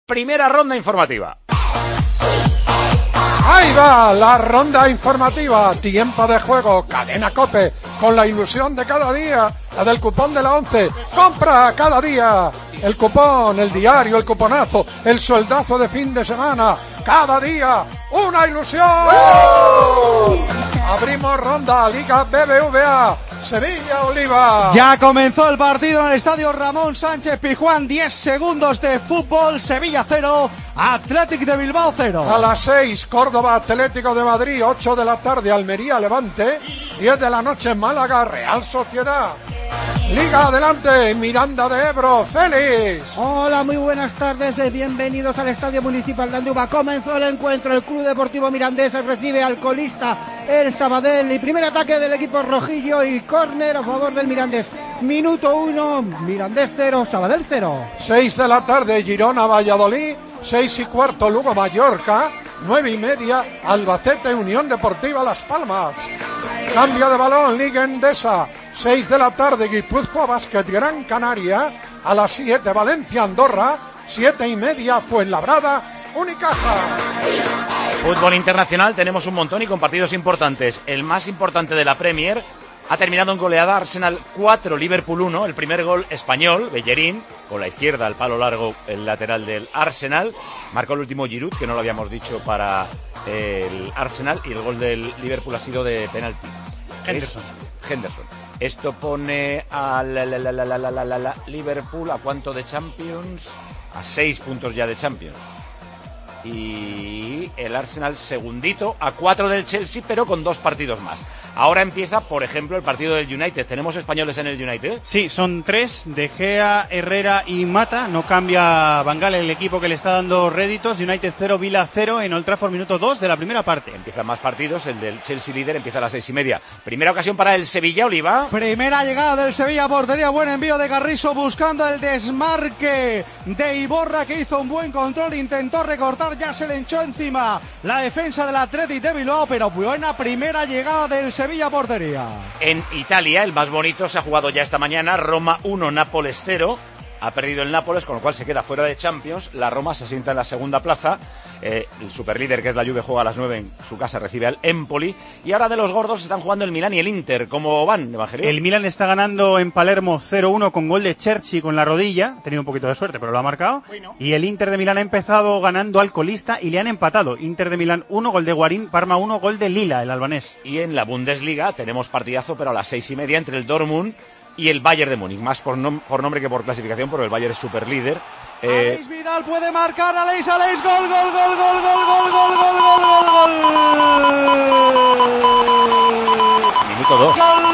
primera ronda informativa. Ahí va la ronda informativa, tiempo de juego, Cadena COPE, con la ilusión de cada día, la del cupón de la 11, compra cada día, el cupón, el diario, el cuponazo, el sueldazo de fin de semana, cada día, una ilusión. Abrimos ronda, Liga BBVA, Sevilla Oliva. Ya comenzó el partido en el estadio Ramón Sánchez Pizjuán, 10 segundos de fútbol, Sevilla 0, Athletic de Bilbao 0. A las 6, Córdoba Atlético de Madrid, 8 de la tarde, Almería Levante, 10 de la noche, Málaga Real Sociedad. Liga adelante, Miranda de Ebro, Félix. Hola, muy buenas tardes, bienvenidos al Estadio Municipal de Andúba. Comenzó el encuentro, el Club Deportivo Mirandés recibe al colista el Sabadell y primer ataque del equipo rojillo y córner a favor del Mirandés. Minuto 1, Mirandés 0, Sabadell 0. 6 de la tarde, Girona Valladolid, 6:15, Lugo Mallorca, 9:30, Albacete Unión Deportiva Las Palmas. Cambio de balón, Liga Endesa, 6 de la tarde, Guipúzcoa Basket Gran Canaria, a las 7, Valencia Andorra, 7:30, Fuenlabrada Unicaja. Fútbol internacional tenemos un montón y con partidos importantes. El más importante de la Premier ha terminado en goleada, Arsenal 4, Liverpool 1, el primer gol español, Bellerín, con la izquierda al palo largo, el lateral del Arsenal, marcó el último Giroud, que no lo habíamos dicho para el Arsenal, y el gol del Liverpool ha sido de penalti. Henderson. Esto pone a Liverpool, ¿a cuánto de Champions? A 6 puntos ya de Champions. Y el Arsenal segundito, a 4 del Chelsea, pero con 2 partidos más. Ahora empieza, por ejemplo, el partido del United. ¿Tenemos españoles en el United? Sí, son 3, De Gea, Herrera y Mata. No cambia Van Gaal, el equipo que le está dando réditos. United 0, Villa 0 en Old Trafford, minuto 2 de la primera parte. Empiezan más partidos, el del Chelsea líder empieza a las 6:30. Primera ocasión para el Sevilla, Oliva. Primera llegada del Sevilla, portería, buen envío de Carrizo buscando el desmarque de Iborra, que hizo un buen control, intentó recortar, ya se le echó encima la defensa del Athletic de Bilbao, pero buena primera llegada del Sevilla, portería. En Italia, el más bonito se ha jugado ya esta mañana, Roma 1, Nápoles 0. Ha perdido el Nápoles, con lo cual se queda fuera de Champions. La Roma se asienta en la segunda plaza. El superlíder, que es la Juve, juega a las 9 en su casa, recibe al Empoli. Y ahora de los gordos están jugando el Milán y el Inter. ¿Cómo van, Evangelio? El Milán está ganando en Palermo 0-1 con gol de Cherchi con la rodilla. Ha tenido un poquito de suerte, pero lo ha marcado. Bueno. Y el Inter de Milán ha empezado ganando al colista y le han empatado. Inter de Milán 1, gol de Guarín, Parma 1, gol de Lila, el albanés. Y en la Bundesliga tenemos partidazo, pero a las 6:30 entre el Dortmund y el Bayern de Múnich, más por nombre que por clasificación, porque el Bayern es super líder. Aleix Vidal puede marcar, Aleix, gol, gol, gol, gol, gol, gol, gol, gol, gol, gol. Minuto 2. Gol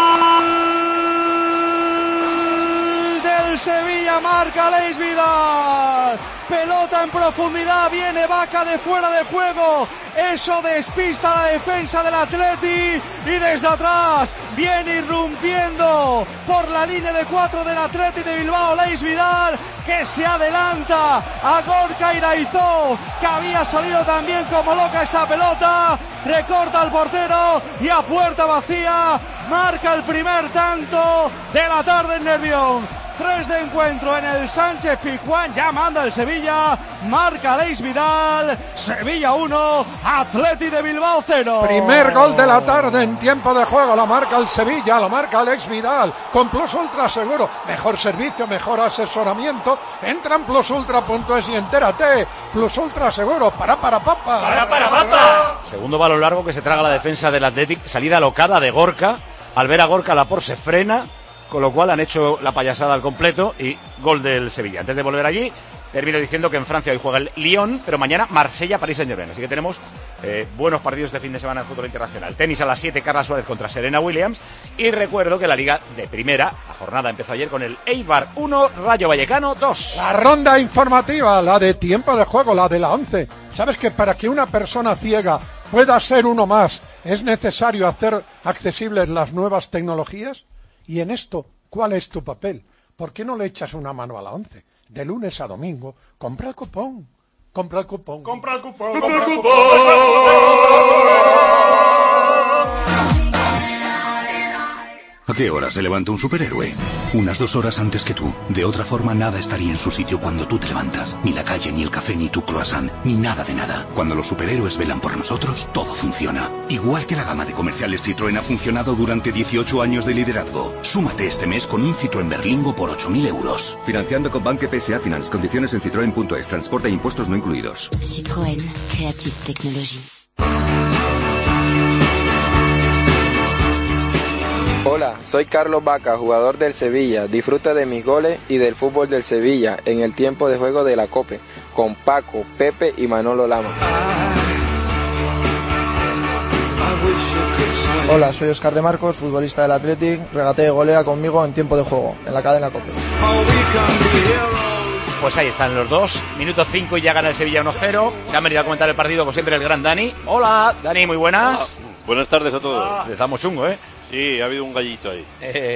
del Sevilla, marca Aleix Vidal. Pelota en profundidad, viene Vaca de fuera de juego, eso despista la defensa del Atleti y desde atrás viene irrumpiendo por la línea de 4 del Atleti de Bilbao, Aleix Vidal, que se adelanta a Gorka Iraizó, que había salido también como loca esa pelota, recorta al portero y a puerta vacía marca el primer tanto de la tarde en Nervión. 3 de encuentro en el Sánchez Pizjuán, ya manda el Sevilla, marca Aleix Vidal, Sevilla 1, Athletic de Bilbao 0. Primer gol de la tarde en tiempo de juego, la marca el Sevilla, la marca Aleix Vidal, con Plus Ultra Seguro, mejor servicio, mejor asesoramiento, entra en plusultra.es y entérate, Plus Ultra Seguro, para papa. Segundo balón largo que se traga la defensa del Athletic, salida alocada de Gorka, al ver a Gorka Laporte se frena, con lo cual han hecho la payasada al completo y gol del Sevilla. Antes de volver allí, termino diciendo que en Francia hoy juega el Lyon, pero mañana Marsella, París Saint-Germain. Así que tenemos buenos partidos de fin de semana de fútbol internacional. Tenis a las 7, Carla Suárez contra Serena Williams. Y recuerdo que la Liga de Primera, la jornada empezó ayer con el Eibar 1, Rayo Vallecano 2. La ronda informativa, la de tiempo de juego, la de la 11. ¿Sabes que para que una persona ciega pueda ser uno más, es necesario hacer accesibles las nuevas tecnologías? Y en esto, ¿cuál es tu papel? ¿Por qué no le echas una mano a la 11? De lunes a domingo, compra el cupón. Compra el cupón. Compra el cupón. Compra el cupón. qué hora se levanta un superhéroe? Unas 2 horas antes que tú. De otra forma, nada estaría en su sitio cuando tú te levantas. Ni la calle, ni el café, ni tu croissant, ni nada de nada. Cuando los superhéroes velan por nosotros, todo funciona. Igual que la gama de comerciales Citroën ha funcionado durante 18 años de liderazgo. Súmate este mes con un Citroën Berlingo por 8.000 euros. Financiando con Banque PSA Finance. Condiciones en citroen.es. Transporte e impuestos no incluidos. Citroën. Creative Technology. Hola, soy Carlos Vaca, jugador del Sevilla. Disfruta de mis goles y del fútbol del Sevilla en el tiempo de juego de la COPE, con Paco, Pepe y Manolo Lama. Hola, soy Óscar de Marcos, futbolista del Athletic. Regatea y golea conmigo en tiempo de juego, en la cadena COPE. Pues ahí están los dos, minuto 5 y ya gana el Sevilla 1-0. Se han venido a comentar el partido, como siempre, el gran Dani. Hola, Dani, muy buenas. Hola. Buenas tardes a todos. Empezamos chungo, ¿eh? Sí, ha habido un gallito ahí.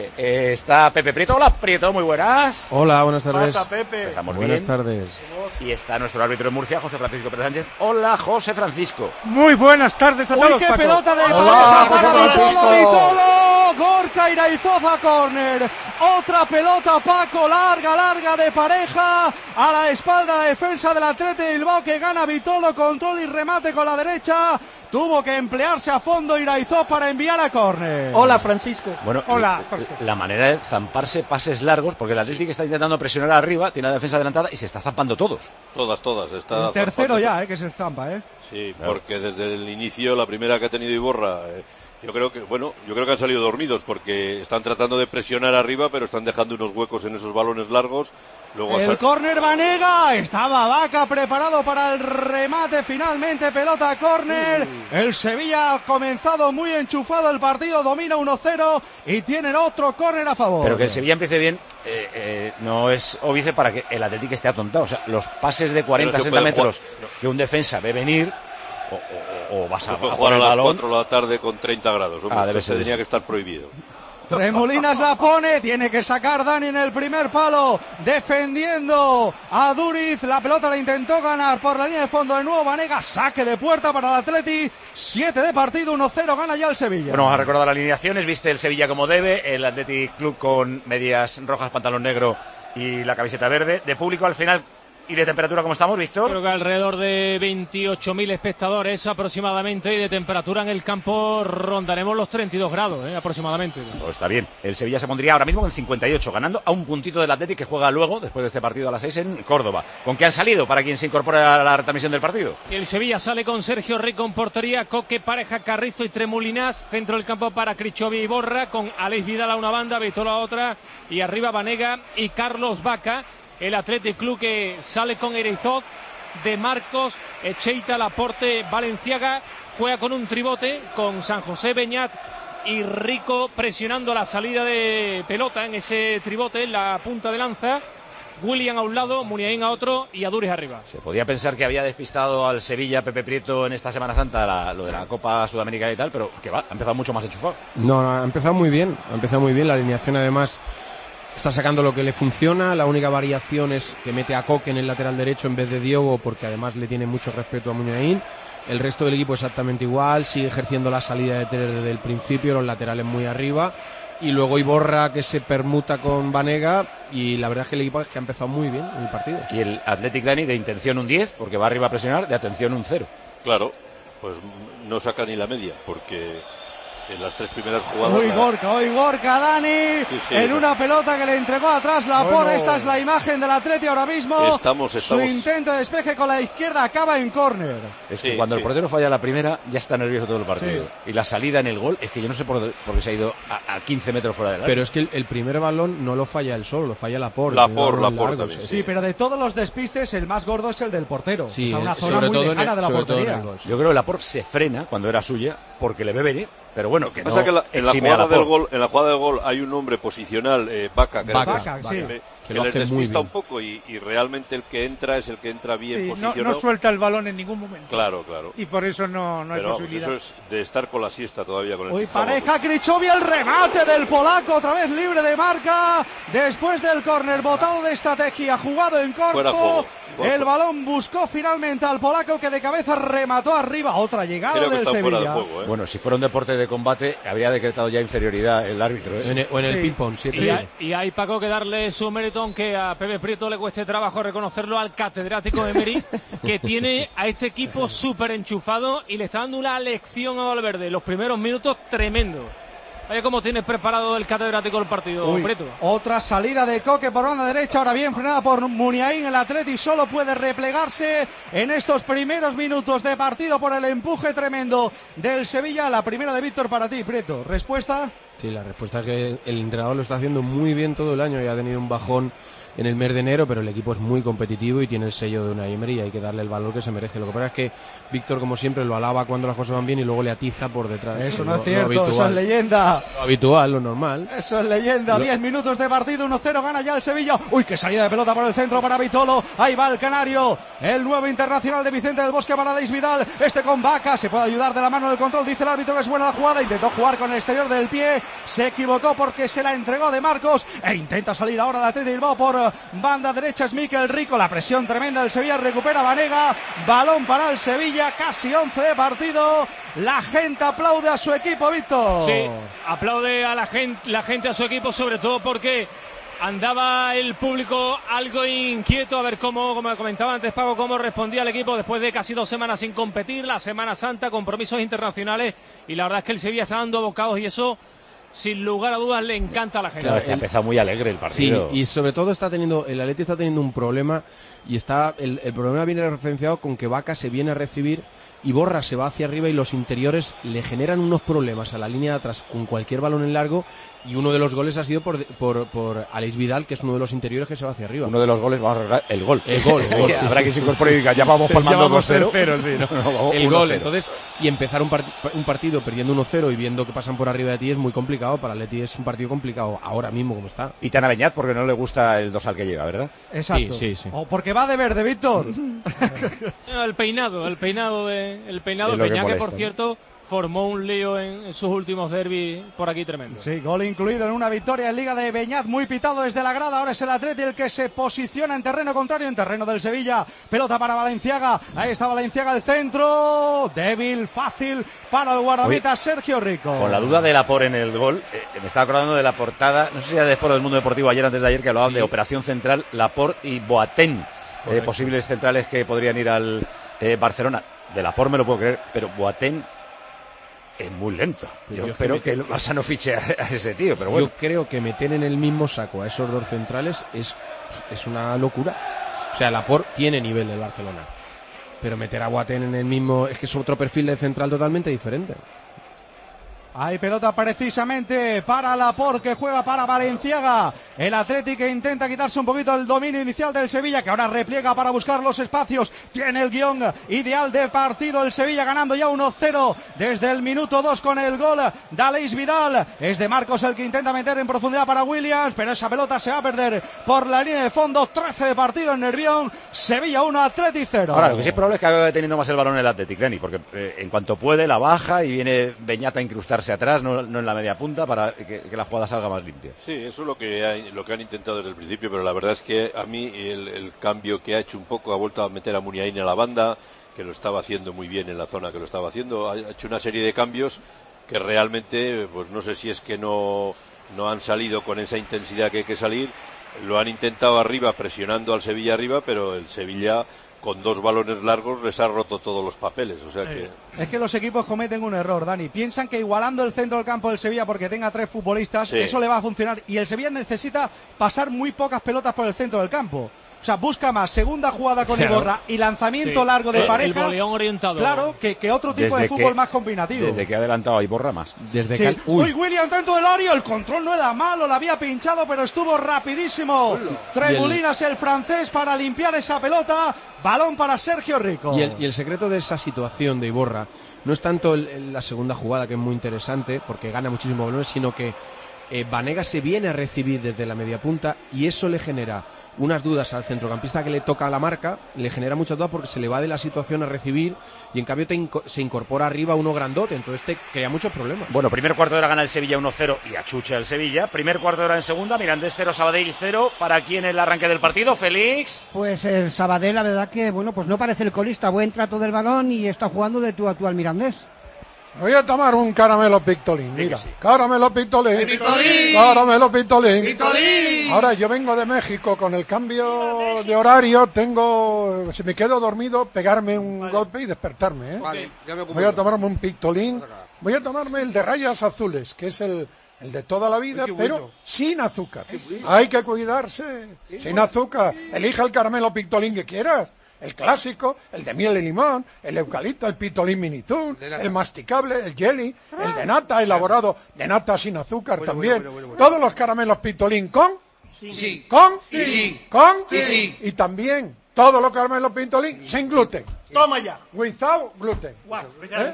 Está Pepe Prieto. Hola, Prieto, muy buenas. Hola, buenas tardes. Pasa, Pepe. Estamos buenas bien. Tardes. Y está nuestro árbitro de Murcia, José Francisco Pérez Sánchez. Hola, José Francisco. Muy buenas tardes a ¡Uy, todos, qué Paco! pelota de Hola, para José Francisco. Vitolo! Gorka Iraizoza, córner. Otra pelota, Paco, larga de pareja. A la espalda de defensa del Athletic de Bilbao, que gana Vitolo, control y remate con la derecha. Tuvo que emplearse a fondo Iraizoz para enviar a córner. Hola, Francisco. Bueno, Hola, la manera de zamparse pases largos, porque el Athletic está intentando presionar arriba, tiene la defensa adelantada y se está zampando todos. Todas. Está El tercero ya, que se zampa, Sí, porque desde el inicio, la primera que ha tenido Iborra, yo creo que han salido dormidos, porque están tratando de presionar arriba, pero están dejando unos huecos en esos balones largos. Luego el córner Banega, estaba Vaca preparado para el remate, finalmente pelota córner. El Sevilla ha comenzado muy enchufado el partido, domina 1-0 y tienen otro córner a favor. Pero que el Sevilla empiece bien no es óbice para que el Athletic esté atontado. O sea, los pases de 40-60 metros que un defensa ve venir o vas a jugar a las 4 de la tarde con 30 grados. Debe ser tenía que estar prohibido. Tremolinas la pone, tiene que sacar Dani en el primer palo, defendiendo a Duriz, la pelota la intentó ganar por la línea de fondo de nuevo Banega, saque de puerta para el Atleti, 7 de partido, 1-0, gana ya el Sevilla. Bueno, vamos a recordar las alineaciones, viste el Sevilla como debe, el Athletic Club con medias rojas, pantalón negro y la camiseta verde, de público al final. ¿Y de temperatura cómo estamos, Víctor? Creo que alrededor de 28.000 espectadores aproximadamente, y de temperatura en el campo rondaremos los 32 grados aproximadamente. Pues está bien. El Sevilla se pondría ahora mismo en 58, ganando a un puntito del Athletic, que juega luego, después de este partido a las 6 en Córdoba. ¿Con qué han salido para quien se incorpora a la retransmisión del partido? El Sevilla sale con Sergio Rico en portería, Coque, Pareja, Carrizo y Tremolinas, centro del campo para Krichovia y Borra, con Alex Vidal a una banda, Vitolo a otra, y arriba Banega y Carlos Vaca. El Athletic Club que sale con Iraizoz, De Marcos, Echeita, Laporte, Valenciaga, juega con un tribote, con San José, Beñat y Rico presionando la salida de pelota en ese tribote, en la punta de lanza. William a un lado, Muniain a otro y Aduriz arriba. Se podía pensar que había despistado al Sevilla Pepe Prieto en esta Semana Santa lo de la Copa Sudamericana y tal, pero que va, ha empezado mucho más enchufado. No, ha empezado muy bien, la alineación además está sacando lo que le funciona. La única variación es que mete a Coque en el lateral derecho en vez de Diogo, porque además le tiene mucho respeto a Muniain. El resto del equipo exactamente igual, sigue ejerciendo la salida de tres desde el principio, los laterales muy arriba, y luego Iborra que se permuta con Banega, y la verdad es que el equipo es que ha empezado muy bien el partido. Y el Athletic, Dani, de intención un 10, porque va arriba a presionar, de atención un 0. Claro, pues no saca ni la media, porque en las 3 primeras jugadas... Hoy Gorka, Dani, sí, en una pelota que le entregó atrás Laporte. Esta es la imagen del Atleti ahora mismo. Estamos. Su intento de despeje con la izquierda acaba en córner. Es que cuando el portero falla la primera, ya está nervioso todo el partido. Y la salida en el gol, es que yo no sé por qué se ha ido a 15 metros fuera del área. Pero es que el primer balón no lo falla él solo, lo falla Laporte. Laporte también. Sí, pero de todos los despistes, el más gordo es el del portero. Sí, una zona muy lejana de la portería. Yo creo que Laporte se frena cuando era suya, porque le ve venir. Pero bueno, que no pasa que en la jugada del gol hay un hombre posicional, Vaca, que les despista un poco, y realmente el que entra es el que entra bien posicionado. No suelta el balón en ningún momento. Claro. Y por eso no hay posibilidad. Eso es de estar con la siesta todavía. Con el Pareja, Krichovia, el remate del polaco, otra vez libre de marca, después del córner, botado de estrategia, jugado en corto. El balón buscó finalmente al polaco, que de cabeza remató arriba. Otra llegada del Sevilla. Bueno, si fuera un deporte de combate, habría decretado ya inferioridad el árbitro. O en el ping-pong, sí. Y hay, Paco, que darle su mérito, aunque a Pepe Prieto le cueste trabajo reconocerlo, al catedrático Emery, que tiene a este equipo súper enchufado y le está dando una lección a Valverde. Los primeros minutos, tremendo. Vaya cómo tienes preparado el catedrático el partido, Prieto. Otra salida de Coque por banda derecha, ahora bien frenada por Muniain. El Atleti solo puede replegarse en estos primeros minutos de partido por el empuje tremendo del Sevilla. La primera de Víctor para ti, Prieto. ¿Respuesta? Sí, la respuesta es que el entrenador lo está haciendo muy bien todo el año y ha tenido un bajón en el mes de enero, pero el equipo es muy competitivo y tiene el sello de Unai Emery y hay que darle el valor que se merece. Lo que pasa es que Víctor, como siempre, lo alaba cuando las cosas van bien y luego le atiza por detrás. Eso no es cierto, eso es leyenda. Lo habitual, lo normal. Eso es leyenda. 10 minutos de partido, 1-0, gana ya el Sevilla. Uy, qué salida de pelota por el centro para Vitolo. Ahí va el canario, el nuevo internacional de Vicente del Bosque para Deis Vidal. Este con Vaca, se puede ayudar de la mano del control, dice el árbitro que es buena la jugada. Intentó jugar con el exterior del pie, se equivocó porque se la entregó de Marcos e intenta salir ahora el Atleti de Bilbao por banda derecha. Es Mikel Rico, la presión tremenda del Sevilla, recupera Banega, balón para el Sevilla, casi 11 de partido. La gente aplaude a su equipo, Víctor. Sí, aplaude a la gente a su equipo, sobre todo porque andaba el público algo inquieto a ver cómo, como comentaba antes Paco, cómo respondía el equipo después de casi 2 semanas sin competir, la Semana Santa, compromisos internacionales, y la verdad es que el Sevilla está dando bocados y eso, sin lugar a dudas, le encanta a la gente. Claro, ha empezado muy alegre el partido. Sí, y sobre todo el Atleti está teniendo un problema y el problema viene referenciado con que Vaca se viene a recibir y Borra se va hacia arriba y los interiores le generan unos problemas a la línea de atrás con cualquier balón en largo, y uno de los goles ha sido por Aleix Vidal, que es uno de los interiores que se va hacia arriba. Uno de los goles, vamos a recordar, el gol. Habrá que se incorpore y diga, ya vamos palmando 2-0. El gol, entonces, y empezar un partido perdiendo 1-0 y viendo que pasan por arriba de ti es muy complicado. Para Atleti es un partido complicado ahora mismo como está. Y Tana Beñat porque no le gusta el dorsal que lleva, ¿verdad? Exacto. Sí. O porque va de verde, Víctor. El peinado de Peña, que por cierto formó un lío en sus últimos derbis por aquí tremendo. Sí, gol incluido en una victoria en Liga de Beñat, muy pitado desde la grada. Ahora es el Atleti el que se posiciona en terreno contrario, en terreno del Sevilla. Pelota para Valenciaga, ahí está Valenciaga, el centro, débil, fácil para el guardameta Sergio Rico. Con la duda de Laporte en el gol, me estaba acordando de la portada, no sé si era de Sport del Mundo Deportivo ayer, antes de ayer, que hablaban de Operación Central, Laporte y Boateng, posibles centrales que podrían ir al Barcelona. De Laporte me lo puedo creer, pero Boateng es muy lento. Yo espero que el Barça no fiche a ese tío, pero bueno. Yo creo que meter en el mismo saco a esos dos centrales es una locura. O sea, Laporte tiene nivel del Barcelona, pero meter a Boateng en el mismo, es que es otro perfil de central totalmente diferente. Hay pelota precisamente para Laporte, que juega para Valenciaga. El Atleti que intenta quitarse un poquito el dominio inicial del Sevilla, que ahora repliega para buscar los espacios. Tiene el guión ideal de partido el Sevilla, ganando ya 1-0 desde el minuto 2 con el gol de Aleix Vidal. Es de Marcos el que intenta meter en profundidad para Williams, pero esa pelota se va a perder por la línea de fondo. 13 de partido en Nervión. Sevilla 1, Atleti 0. Ahora, lo que sí es probable es que acabe teniendo más el balón el Athletic, Dani, porque en cuanto puede la baja y viene Beñat a incrustarse atrás, no en la media punta, para que la jugada salga más limpia. Sí, eso es lo que han intentado desde el principio, pero la verdad es que a mí el cambio que ha hecho un poco, ha vuelto a meter a Muniain a la banda, que lo estaba haciendo muy bien en la zona que lo estaba haciendo, ha hecho una serie de cambios que realmente, pues no sé si es que no han salido con esa intensidad que hay que salir, lo han intentado arriba, presionando al Sevilla arriba, pero el Sevilla con 2 balones largos les ha roto todos los papeles, o sea que... Es que los equipos cometen un error, Dani, piensan que igualando el centro del campo del Sevilla porque tenga 3 futbolistas, eso le va a funcionar, y el Sevilla necesita pasar muy pocas pelotas por el centro del campo. O sea, busca más segunda jugada con Iborra y lanzamiento largo de pareja. El boleón orientado. Claro, que otro tipo de fútbol más combinativo. Desde que ha adelantado a Iborra más. Uy, William dentro del área, el control no era malo, la había pinchado, pero estuvo rapidísimo. Tremulinas el francés para limpiar esa pelota. Balón para Sergio Rico. Y el secreto de esa situación de Iborra no es tanto la segunda jugada, que es muy interesante, porque gana muchísimos balones, sino que Banega se viene a recibir desde la media punta y eso le genera unas dudas al centrocampista que le toca la marca, le genera muchas dudas porque se le va de la situación a recibir y en cambio se incorpora arriba uno grandote, entonces te crea muchos problemas. Bueno, primer cuarto de hora gana el Sevilla 1-0 y achucha el Sevilla. Primer cuarto de hora en segunda, Mirandés 0, Sabadell 0. ¿Para quién el arranque del partido, Félix? Pues el Sabadell, la verdad que, bueno, pues no parece el colista, buen trato del balón y está jugando de tú a tú al Mirandés. Voy a tomar un caramelo Pictolín, mira. Sí. Caramelo Pictolín. Pictolín. Caramelo Pictolín. Pictolín. Ahora yo vengo de México, con el cambio de horario, si me quedo dormido, pegarme un golpe y despertarme, ¿eh? Vale, ya me ocupo Voy a yo. tomarme un Pictolín. Voy a tomarme el de rayas azules, que es el de toda la vida, pero sin azúcar. Hay que cuidarse. Sin azúcar. Elija el caramelo Pictolín que quieras. El clásico, el de miel y limón, el eucalipto, el Pictolín Minizun, el masticable, el jelly, el de nata elaborado, de nata sin azúcar también. bueno. Todos los caramelos Pictolín con, Sí. con, Sí. con, Sí. y también todos los caramelos Pictolín sin gluten. Toma ya. Without gluten. ¿Eh?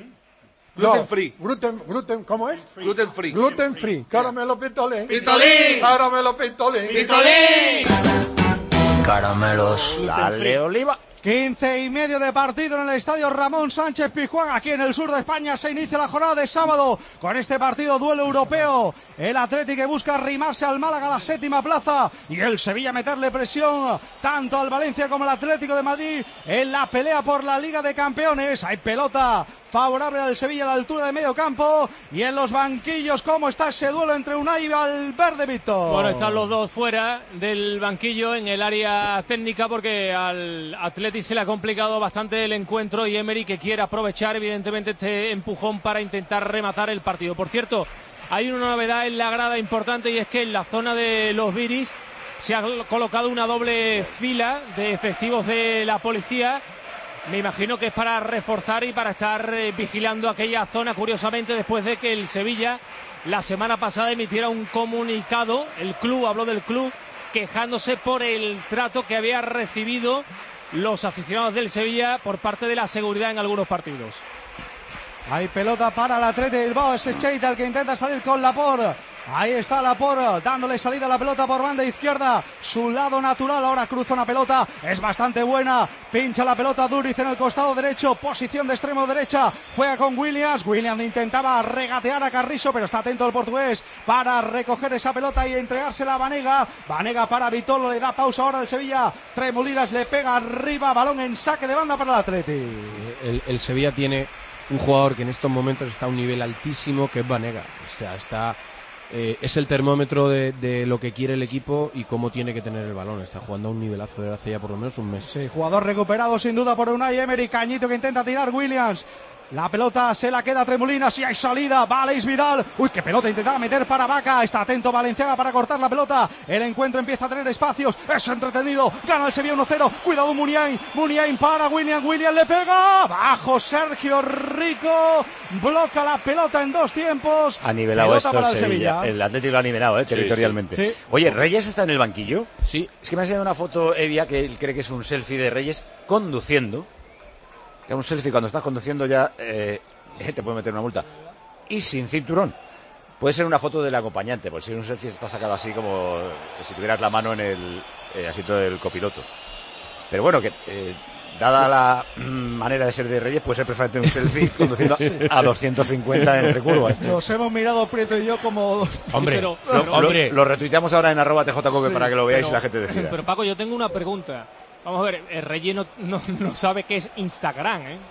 Gluten free. Gluten, ¿cómo es? Gluten free. Gluten free. Caramelo Pictolín. Pictolín. Caramelo Pictolín. Pictolín. Caramelos. Dale, Oliva. 15:30 de partido en el estadio Ramón Sánchez Pizjuán, aquí en el sur de España. Se inicia la jornada de sábado con este partido duelo europeo. El Athletic que busca arrimarse al Málaga a la 7ª plaza y el Sevilla meterle presión tanto al Valencia como al Atlético de Madrid en la pelea por la Liga de Campeones. Hay pelota favorable al Sevilla a la altura de medio campo y en los banquillos. ¿Cómo está ese duelo entre Unai y Valverde, Víctor? Bueno, están los dos fuera del banquillo en el área técnica porque al Athletic se le ha complicado bastante el encuentro y Emery que quiere aprovechar evidentemente este empujón para intentar rematar el partido. Por cierto, hay una novedad en la grada importante y es que en la zona de los Viris se ha colocado una doble fila de efectivos de la policía. Me imagino que es para reforzar y para estar vigilando aquella zona, curiosamente, después de que el Sevilla la semana pasada emitiera un comunicado, el club, habló del club, quejándose por el trato que había recibido los aficionados del Sevilla por parte de la seguridad en algunos partidos. Hay pelota para el Athletic de Bilbao, es Cheita el que intenta salir con Laporte. Ahí está Laporte dándole salida a la pelota por banda izquierda, su lado natural. Ahora cruza una pelota, es bastante buena, pincha la pelota Duriz en el costado derecho, posición de extremo derecha, juega con Williams. Williams intentaba regatear a Carrizo, pero está atento el portugués para recoger esa pelota y entregársela a Banega. Banega para Vitolo, le da pausa ahora el Sevilla. Tremolinas le pega arriba, balón en saque de banda para el Athletic. El Sevilla tiene un jugador que en estos momentos está a un nivel altísimo, que es Banega. O sea, es el termómetro de lo que quiere el equipo y cómo tiene que tener el balón. Está jugando a un nivelazo desde hace ya por lo menos un mes. Sí, jugador recuperado sin duda por Unai Emery. Cañito que intenta tirar Williams. La pelota se la queda Tremolinas y hay salida. Va Aleix Vidal. Uy, qué pelota intentaba meter para Vaca. Está atento Valenciaga para cortar la pelota. El encuentro empieza a tener espacios. Es entretenido. Gana el Sevilla 1-0. Cuidado Muniain. Muniain para William. William le pega. Bajo Sergio Rico. Bloca la pelota en dos tiempos. Ha nivelado pelota esto para el Sevilla. El Atlético lo ha nivelado, territorialmente. Sí. Oye, ¿Reyes está en el banquillo? Sí. Es que me ha enseñado una foto, Evia, que él cree que es un selfie de Reyes conduciendo. Que un selfie cuando estás conduciendo ya te puede meter una multa. Y sin cinturón. Puede ser una foto del acompañante, porque si un selfie está sacado así como si tuvieras la mano en el asiento del copiloto. Pero bueno, que dada la manera de ser de Reyes, puede ser perfectamente un selfie conduciendo a 250 entre curvas. Nos hemos mirado Prieto y yo como... Hombre, Sí, hombre. Lo retuiteamos ahora en @tjcope para que lo veáis y la gente decida. Pero Paco, yo tengo una pregunta. Vamos a ver, el Reyes no sabe qué es Instagram, ¿eh?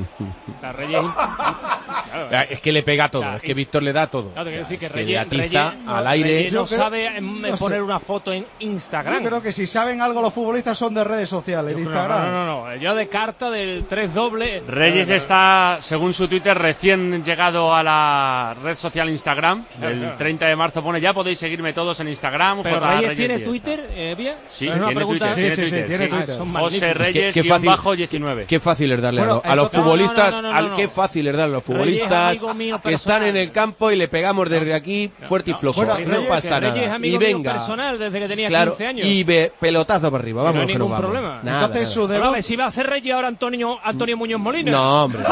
La Reyes... Claro, Es que le pega todo, Claro, es que Víctor le da todo. Claro, quiero decir que es Reyes, le atiza Reyes al aire. Reyes no Yo creo- sabe no poner sé. una foto en Instagram. Yo creo que si saben algo los futbolistas son de redes sociales, de Instagram. No, yo de carta del 3 doble. Reyes está, según su Twitter, recién llegado a la red social Instagram. El 30 de marzo pone, ya podéis seguirme todos en Instagram. ¿Pero J. Reyes tiene 10. Twitter, Bia? Sí, Es una tiene pregunta- Twitter. tiene Twitter. Son José magníficos. Reyes, Qué fácil. bajo 19. Qué fácil es darle Bueno, a los entonces- futbolistas, no. qué fácil es darle a los Reyes, futbolistas amigo mío que están personal. en el campo y le pegamos desde aquí fuerte y flojo. Bueno, y Reyes- no pasa Reyes es nada. amigo Y mío venga, personal desde que tenía claro, 15 años. y pelotazo para arriba. Si Vamos, no hay que ningún nos vamos. problema. Nada, Entonces nada. su Ahora, a debut... ver si va a ser Reyes ahora Antonio Muñoz Molina. No, hombre,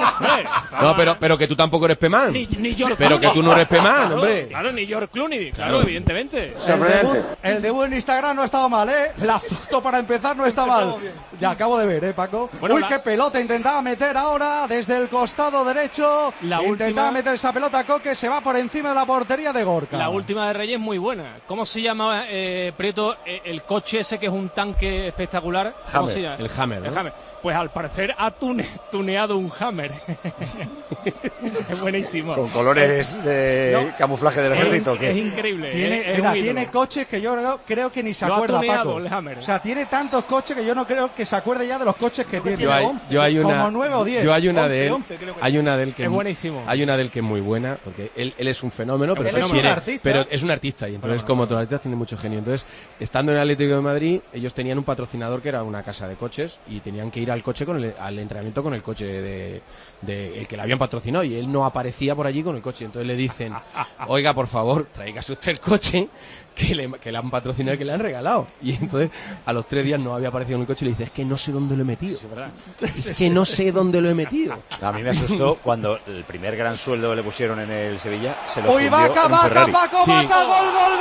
no. No, pero que tú tampoco eres Pemán. Ni George Pero que Clooney. tú no eres Pemán, Claro, hombre. Claro, ni George Clooney, claro, evidentemente. El debut en Instagram no ha estado mal, ¿eh? La foto para empezar no está mal. Ya acabo de ver, Paco. Bueno, Uy, qué pelota intentaba meter ahora desde el costado derecho. Intentaba meter esa pelota, Coque, se va por encima de la portería de Gorka. La última de Reyes muy buena. ¿Cómo se llama, Prieto, el coche ese que es un tanque espectacular? ¿Cómo se llama? El Hammer, ¿no? El Hammer. Pues al parecer ha tuneado un Hammer. Es buenísimo. Con colores de camuflaje del ejército. Es increíble. Tiene coches que yo creo que ni se acuerda, Paco. O sea, tiene tantos coches que yo no creo que se acuerde ya de los coches que tiene. Como 9 o 10. Yo hay una 11, de él. 11, creo que hay una de él que es buenísimo. Hay una de él que es muy buena, porque él es un fenómeno, pero es un artista y entonces como todos los artistas tiene mucho genio. Entonces, estando en el Atlético de Madrid, ellos tenían un patrocinador que era una casa de coches y tenían que ir al coche al entrenamiento con el coche de el que le habían patrocinado y él no aparecía por allí con el coche. Entonces le dicen, oiga, por favor, tráigase usted el coche que le han patrocinado y que le han regalado. Y entonces a los 3 días no había aparecido en el coche y le dice, es que no sé dónde lo he metido. Es que no sé dónde lo he metido. A mí me asustó cuando el primer gran sueldo que le pusieron en el Sevilla se lo fundió Vaca, en un Ferrari. Paco, Sí. Vaca, gol.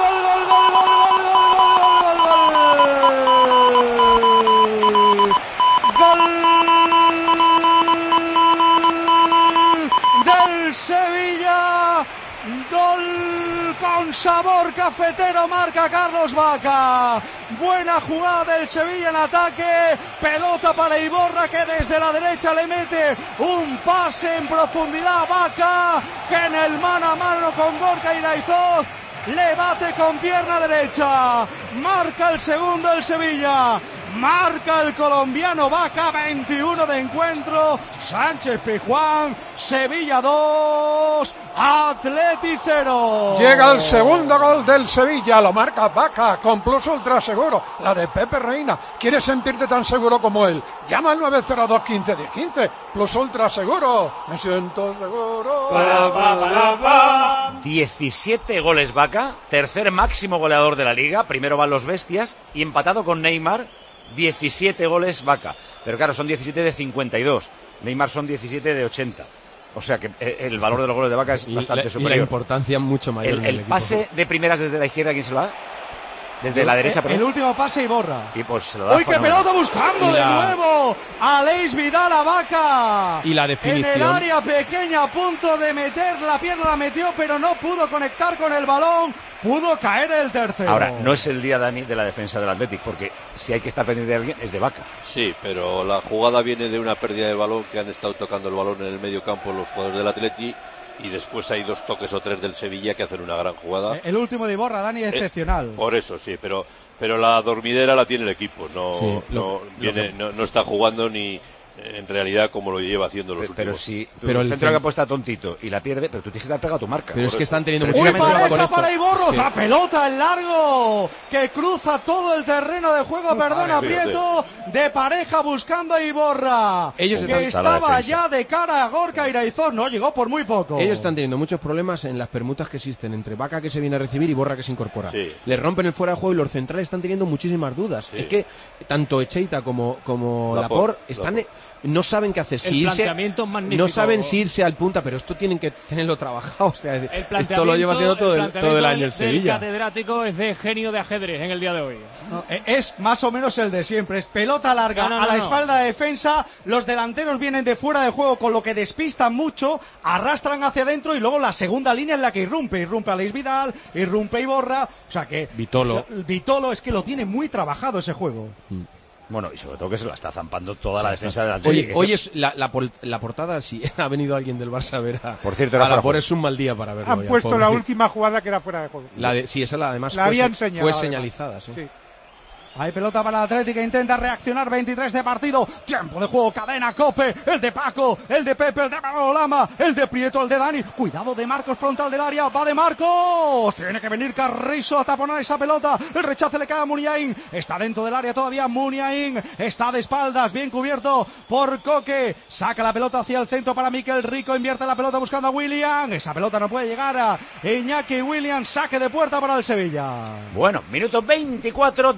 Del Sevilla, gol con sabor cafetero, marca Carlos Vaca. Buena jugada del Sevilla en ataque, pelota para Iborra que desde la derecha le mete un pase en profundidad a Vaca, que en el mano a mano con Gorka Iraizoz le bate con pierna derecha, marca el segundo el Sevilla. Marca el colombiano Vaca, 21 de encuentro. Sánchez Pizjuán, Sevilla 2, Atleti 0. Llega el segundo gol del Sevilla, lo marca Vaca con Plus Ultra Seguro, la de Pepe Reina. ¿Quieres sentirte tan seguro como él? Llama al 902 15 10 15. Plus Ultra Seguro, me siento seguro. 17 goles Vaca, tercer máximo goleador de la liga. Primero van los bestias y empatado con Neymar. 17 goles Vaca, pero claro, son 17 de 52, Neymar son 17 de 80, o sea que el valor de los goles de Vaca es bastante superior. Y la importancia mucho mayor. El pase de primeras desde la izquierda, ¿quién se lo da? Desde la derecha, el último pase Iborra. Y pues se lo da. ¡Uy, qué pelota buscando de nuevo! Aleix Vidal a Vaca. Y la definición. En el área pequeña, a punto de meter la pierna, la metió, pero no pudo conectar con el balón. Pudo caer el tercero. Ahora, no es el día, Dani, de la defensa del Athletic, porque si hay que estar pendiente de alguien, es de Vaca. Sí, pero la jugada viene de una pérdida de balón, que han estado tocando el balón en el medio campo los jugadores del Athletic, y después hay 2 toques o 3 del Sevilla que hacen una gran jugada. El último de Iborra, Dani, es excepcional. Por eso sí, pero la dormidera la tiene el equipo, no está jugando ni en realidad como lo lleva haciendo los últimos. Pero si el centro que apuesta tontito y la pierde, pero tú tienes que estar pegado a tu marca. Pero es que están teniendo mucho pareja para Iborra, otra pelota en largo que cruza todo el terreno de juego, perdona Prieto, de pareja buscando a Iborra, que estaba ya de cara a Gorka Iraizoz, no llegó por muy poco. Ellos están teniendo muchos problemas en las permutas que existen entre Vaca, que se viene a recibir, y Iborra, que se incorpora. Le rompen el fuera de juego y los centrales están teniendo muchísimas dudas. Es que tanto Echeita como Laporte están... No saben qué hacer. El planteamiento es magnífico. No saben si irse al punta, pero esto tienen que tenerlo trabajado. O sea, esto lo lleva haciendo todo el año el Sevilla. El catedrático es de genio de ajedrez en el día de hoy. No, es más o menos el de siempre. Es pelota larga a la espalda de defensa. Los delanteros vienen de fuera de juego, con lo que despistan mucho, arrastran hacia adentro y luego la segunda línea en la que irrumpe Aleix Vidal, irrumpe Iborra. O sea que Vitolo es que lo tiene muy trabajado ese juego. Bueno, y sobre todo que se la está zampando toda la defensa del Atlético. Hoy es la portada, si ha venido alguien del Barça a ver por cierto, a Laporte, es un mal día para verlo. Han puesto la última jugada que era fuera de juego. Además fue señalizada. Sí. Hay pelota para la Atlética, intenta reaccionar, 23 de partido, tiempo de juego, cadena, Cope, el de Paco, el de Pepe, el de Lama, el de Prieto, el de Dani, cuidado de Marcos, frontal del área, va de Marcos, tiene que venir Carrizo a taponar esa pelota, el rechace le cae a Muniain, está dentro del área todavía Muniain, está de espaldas, bien cubierto por Coque, saca la pelota hacia el centro para Mikel Rico, invierte la pelota buscando a William, esa pelota no puede llegar a Iñaki Williams, saque de puerta para el Sevilla. Bueno, minuto 24, 2-0.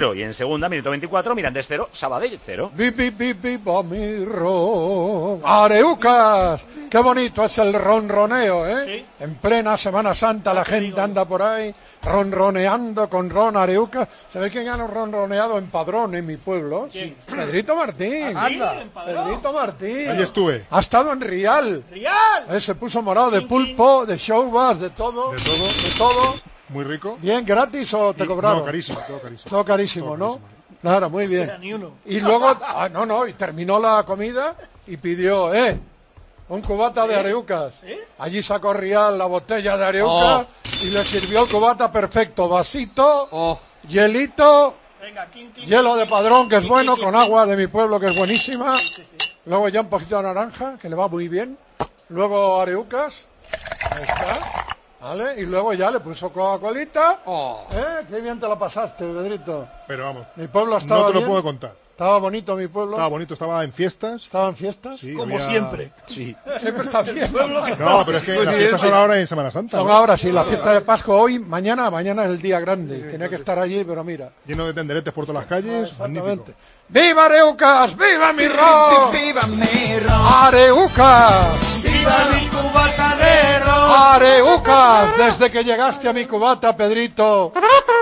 0. Y en segunda, minuto 24, Mirandés 0, Sabadell 0. Viva mi ron. Areucas. Qué bonito es el ronroneo, ¿eh? Sí. En plena Semana Santa la gente anda por ahí ronroneando con Ron Areucas. ¿Sabéis quién ha ronroneado en Padrón, en mi pueblo? ¿Quién? Pedrito Martín. ¿Ah, sí? Pedrito Martín. Ahí estuve. Ha estado en Rial. ¡Rial! Se puso morado de pulpo, de showbas, de todo. De todo. De todo. Muy rico. ¿Bien, gratis o te cobraron? No, carísimo, todo carísimo. Todo carísimo, ¿no? Claro, muy bien. Ni uno. Y luego, y terminó la comida y pidió, un cubata de Areucas. ¿Sí? Allí sacó Rial la botella de Areucas y le sirvió el cubata perfecto. Vasito, hielito, venga, hielo de Padrón, que es bueno, con agua de mi pueblo, que es buenísima. Luego ya un poquito de naranja, que le va muy bien. Luego Areucas. Ahí está. ¿Vale? Y luego ya le puso Coca-Colita. Qué bien te lo pasaste, Pedrito. Pero vamos, Mi pueblo estaba no te lo bien. puedo contar. Estaba bonito mi pueblo. Estaba bonito, estaba en fiestas. ¿Estaba en fiestas? Sí, Como había... siempre. Sí. Siempre está en fiestas. No, pero es que las fiestas son ahora en Semana Santa. Son ahora, sí, la fiesta de Pascua hoy, mañana es el día grande. Tenía que estar allí, pero mira. Lleno de tenderetes por todas las calles. Magnífico. ¡Viva Areucas! ¡Viva mi ron! ¡Viva mi ron! ¡Areucas! ¡Viva mi cubata de ron! ¡Areucas! Desde que llegaste a mi cubata, Pedrito,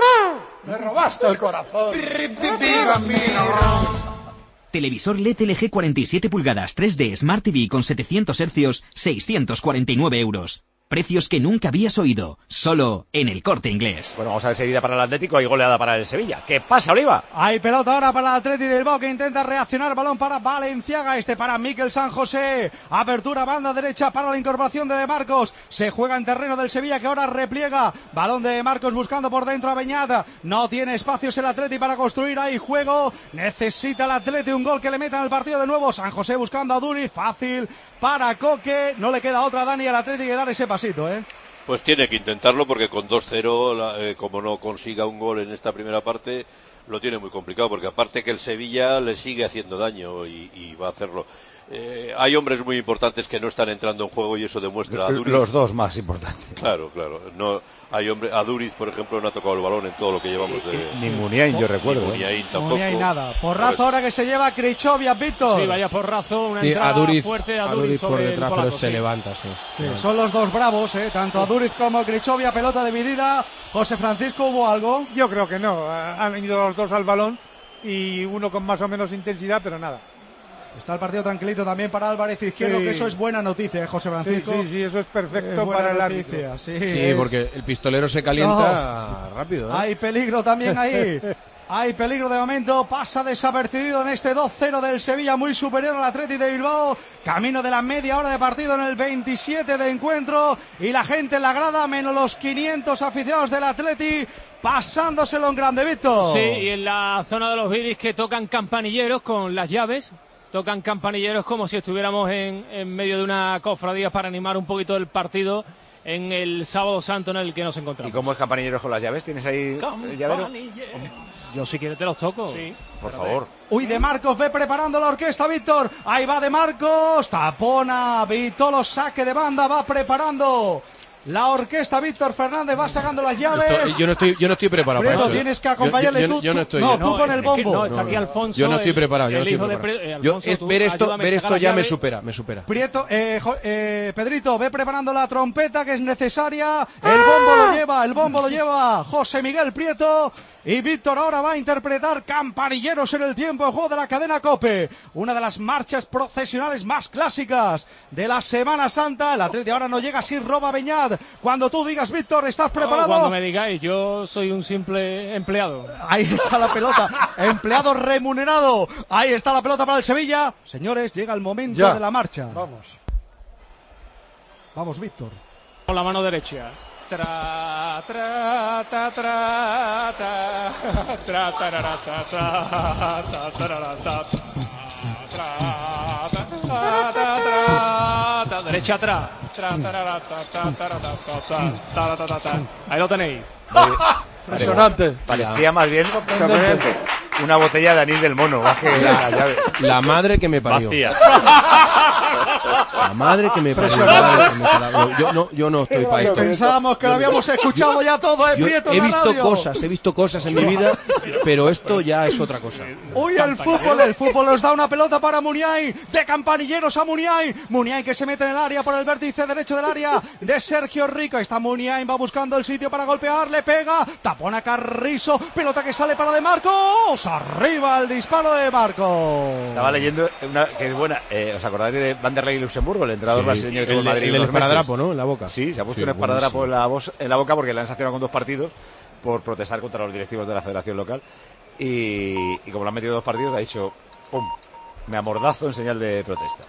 me robaste el corazón. ¡Viva mi ron! Televisor LED LG 47 pulgadas 3D Smart TV con 700 Hz, 649 euros. Precios que nunca habías oído, solo en El Corte Inglés. Bueno, vamos a ver seguida para el Atlético, hay goleada para el Sevilla. ¿Qué pasa, Oliva? Hay pelota ahora para el Atleti de Bilbao que intenta reaccionar, balón para Valenciaga, para Mikel San José, apertura banda derecha para la incorporación de Marcos, se juega en terreno del Sevilla que ahora repliega, balón de Marcos buscando por dentro a Beñat, no tiene espacios el Atleti para construir ahí juego, necesita el Atleti un gol que le meta en el partido de nuevo, San José buscando a Duriz, fácil para Coque, no le queda otra a Dani al Atleti que dar ese pasito, Pues tiene que intentarlo porque con 2-0, como no consiga un gol en esta primera parte, lo tiene muy complicado, porque aparte que el Sevilla le sigue haciendo daño y va a hacerlo. Hay hombres muy importantes que no están entrando en juego y eso demuestra a Duriz. Los dos más importantes. Claro. No, hay hombres, a Duriz, por ejemplo, no ha tocado el balón en todo lo que llevamos de... Ni Muniain, yo recuerdo. Ni Muniain tampoco. Muniain nada. Porrazo ahora que se lleva Krichovia, Víctor. Sí, vaya porrazo, una entrada fuerte a Duriz por detrás, polaco, pero se levanta, sí. Son los dos bravos, tanto a Duriz como a Krichovia, pelota dividida. José Francisco, ¿hubo algo? Yo creo que no, han venido los dos al balón y uno con más o menos intensidad, pero nada. Está el partido tranquilito también para Álvarez Izquierdo, que eso es buena noticia, José Francisco. Sí, eso es perfecto para la noticia. Sí, porque el pistolero se calienta rápido. Hay peligro también ahí. Hay peligro de momento, pasa desapercibido en este 2-0 del Sevilla, muy superior al Atleti de Bilbao, camino de la media hora de partido en el 27 de encuentro, y la gente en la grada, menos los 500 aficionados del Atleti, pasándoselo en grande, Víctor. Sí, y en la zona de los Viris que tocan campanilleros con las llaves, tocan campanilleros como si estuviéramos en medio de una cofradía para animar un poquito el partido en el Sábado Santo en el que nos encontramos. ¿Y cómo es campanilleros con las llaves? ¿Tienes ahí el llavero? Yo si quieres te los toco. Sí. Por favor. Uy, De Marcos ve preparando la orquesta, Víctor. Ahí va De Marcos. Tapona, Vitolo, saque de banda, va preparando la orquesta. Víctor Fernández va sacando las llaves. Yo no estoy preparado para eso. Tienes que acompañarle tú. Yo no estoy. Tú con el bombo. No, está aquí Alfonso. Yo no estoy preparado. Ver esto ya me supera. Prieto, Pedrito, ve preparando la trompeta que es necesaria. El bombo lo lleva José Miguel Prieto. Y Víctor ahora va a interpretar Campanilleros en el tiempo de juego de la cadena COPE. Una de las marchas procesionales más clásicas de la Semana Santa. El Atleti ahora no llega así, roba Beñat. Cuando tú digas, Víctor, ¿estás preparado? Cuando me digáis, yo soy un simple empleado. Ahí está la pelota, empleado remunerado. Ahí está la pelota para el Sevilla. Señores, llega el momento de la marcha. Vamos, Víctor. Con la mano derecha. Tra tra ta tra ta tra tarara ta tra tarara ta tra derecha atrás. Tra tarara ta ta. Ahí lo tenéis. Impresionante. Parecía más bien una botella de anís del mono. Baje la llave. La madre que me parió. Vacía. La madre que me parió. Yo no estoy para esto. Pensábamos que lo habíamos escuchado ya todo, Yo Prieto, he en la visto radio. cosas en mi vida, pero esto ya es otra cosa. Uy, el fútbol nos da una pelota para Muniain, de campanilleros a Muniain que se mete en el área por el vértice derecho del área de Sergio Rico. Está Muniain, va buscando el sitio para golpear, le pega, tapona Carrizo, pelota que sale para De Marcos, arriba el disparo de Marcos. Estaba leyendo una que es buena, ¿os acordáis de Vanderlei Luxemburgo, el entrenador brasileño que tuvo en Madrid? El del esparadrapo, ¿no? En la boca. Sí, se ha puesto un esparadrapo en la boca porque le han sancionado con 2 partidos por protestar contra los directivos de la federación local y como le han metido 2 partidos ha dicho ¡pum! Me amordazo en señal de protesta.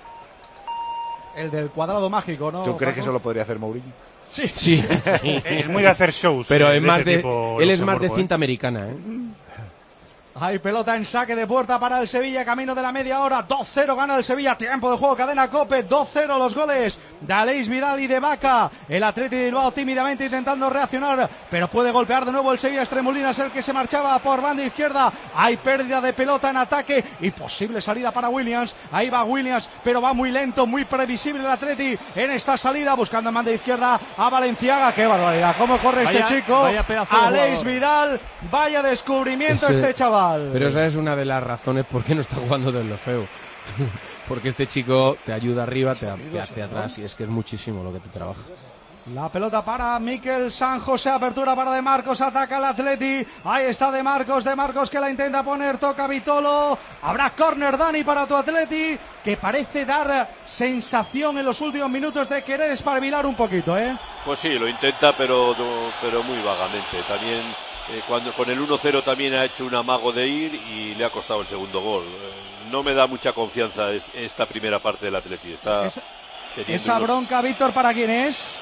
El del cuadrado mágico, ¿no? ¿Tú crees que eso lo podría hacer Mourinho? Sí. Es muy de hacer shows. Pero es de más ese tipo, él es más de Luxemburgo, cinta americana, ¿eh? Hay pelota en saque de puerta para el Sevilla, camino de la media hora, 2-0 gana el Sevilla, tiempo de juego, cadena COPE, 2-0 los goles de Aleix Vidal y de Vaca. El Athletic de Bilbao tímidamente intentando reaccionar, pero puede golpear de nuevo el Sevilla. Tremolinas el que se marchaba por banda izquierda, hay pérdida de pelota en ataque y posible salida para Williams. Ahí va Williams, pero va muy lento, muy previsible el Athletic en esta salida, buscando en banda izquierda a Valenciaga. Qué barbaridad, cómo corre este chico. Aleix Vidal, vaya descubrimiento este chaval. Pero esa es una de las razones por qué no está jugando de lo feo. Porque este chico te ayuda arriba, te hace atrás y es que es muchísimo lo que te trabaja. La pelota para Mikel San José, apertura para De Marcos, ataca el Atleti, ahí está De Marcos que la intenta poner, toca Vitolo, habrá córner, Dani, para tu Atleti, que parece dar sensación en los últimos minutos de querer espabilar un poquito, ¿eh? Pues sí, lo intenta, pero muy vagamente. También cuando con el 1-0 también ha hecho un amago de ir y le ha costado el segundo gol. No me da mucha confianza esta primera parte del Atleti. Esa bronca, Víctor, ¿para quién es?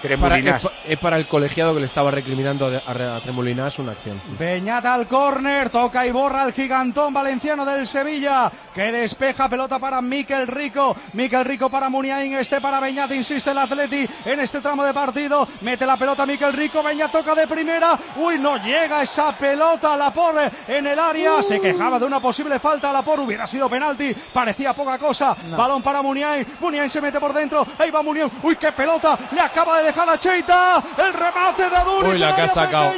Es para el colegiado que le estaba recriminando a Tremolinas una acción. Beñat al córner, toca y borra el gigantón valenciano del Sevilla, que despeja, pelota para Mikel Rico para Muniain, para Beñat, insiste el Atleti en este tramo de partido, mete la pelota Mikel Rico, Beñat toca de primera, no llega esa pelota a Laporte en el área, se quejaba de una posible falta a Laporte, hubiera sido penalti, parecía poca cosa, balón para Muniain se mete por dentro, ahí va Muniain, qué pelota, le acaba de dejar a Cheita, el remate de Aduriz, la que ha sacado.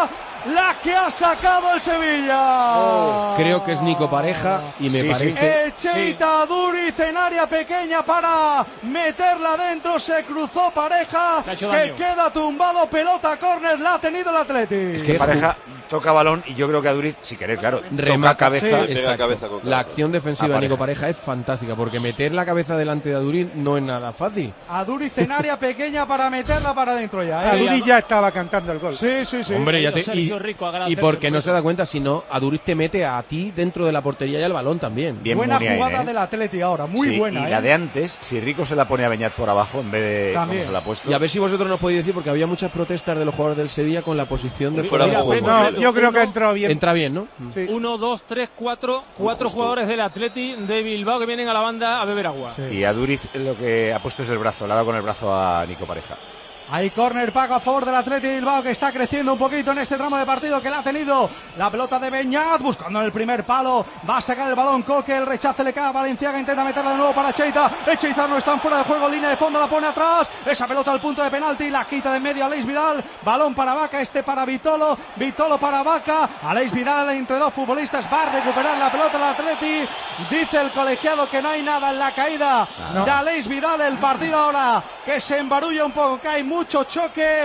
La que ha sacado el Sevilla. Creo que es Nico Pareja y me parece. Cheita Aduriz en área pequeña para meterla dentro. Se cruzó Pareja, que queda tumbado. Pelota córner, la ha tenido el Atleti. Es que Pareja toca balón y yo creo que Aduriz, si queréis, claro, toca cabeza. La acción defensiva de Nico Pareja es fantástica porque meter la cabeza delante de Aduriz no es nada fácil. Aduriz en área pequeña para meterla para adentro ya. Aduriz ya estaba cantando el gol. Sí. Hombre, ya y porque no se da cuenta, si no, Aduriz te mete a ti dentro de la portería y al balón también. Bien buena Muniain, jugada del Atleti ahora, muy buena. Y la de antes, si Rico se la pone a Beñat por abajo en vez de como se la ha puesto. Y a ver si vosotros nos podéis decir, porque había muchas protestas de los jugadores del Sevilla con la posición de fuera de juego. No, yo creo que ha entrado bien. Entra bien, ¿no? Sí. 1, 2, 3, 4 jugadores del Atleti de Bilbao que vienen a la banda a beber agua. Sí. Y Aduriz lo que ha puesto es el brazo, le ha dado con el brazo a Nico Pareja. Hay córner pago a favor del Atleti de Bilbao, que está creciendo un poquito en este tramo de partido, que la ha tenido la pelota de Beñat, buscando en el primer palo, va a sacar el balón Coque, el rechace le cae a Valenciaga, intenta meterla de nuevo para Cheita, Cheita no está fuera de juego, línea de fondo, la pone atrás, esa pelota al punto de penalti, la quita de medio Aleix Vidal, balón para Vaca, para Vitolo para Vaca, Aleix Vidal entre dos futbolistas, va a recuperar la pelota el Atleti, dice el colegiado que no hay nada en la caída de Aleix Vidal, el partido ahora que se embarulla un poco, que hay mucho choque,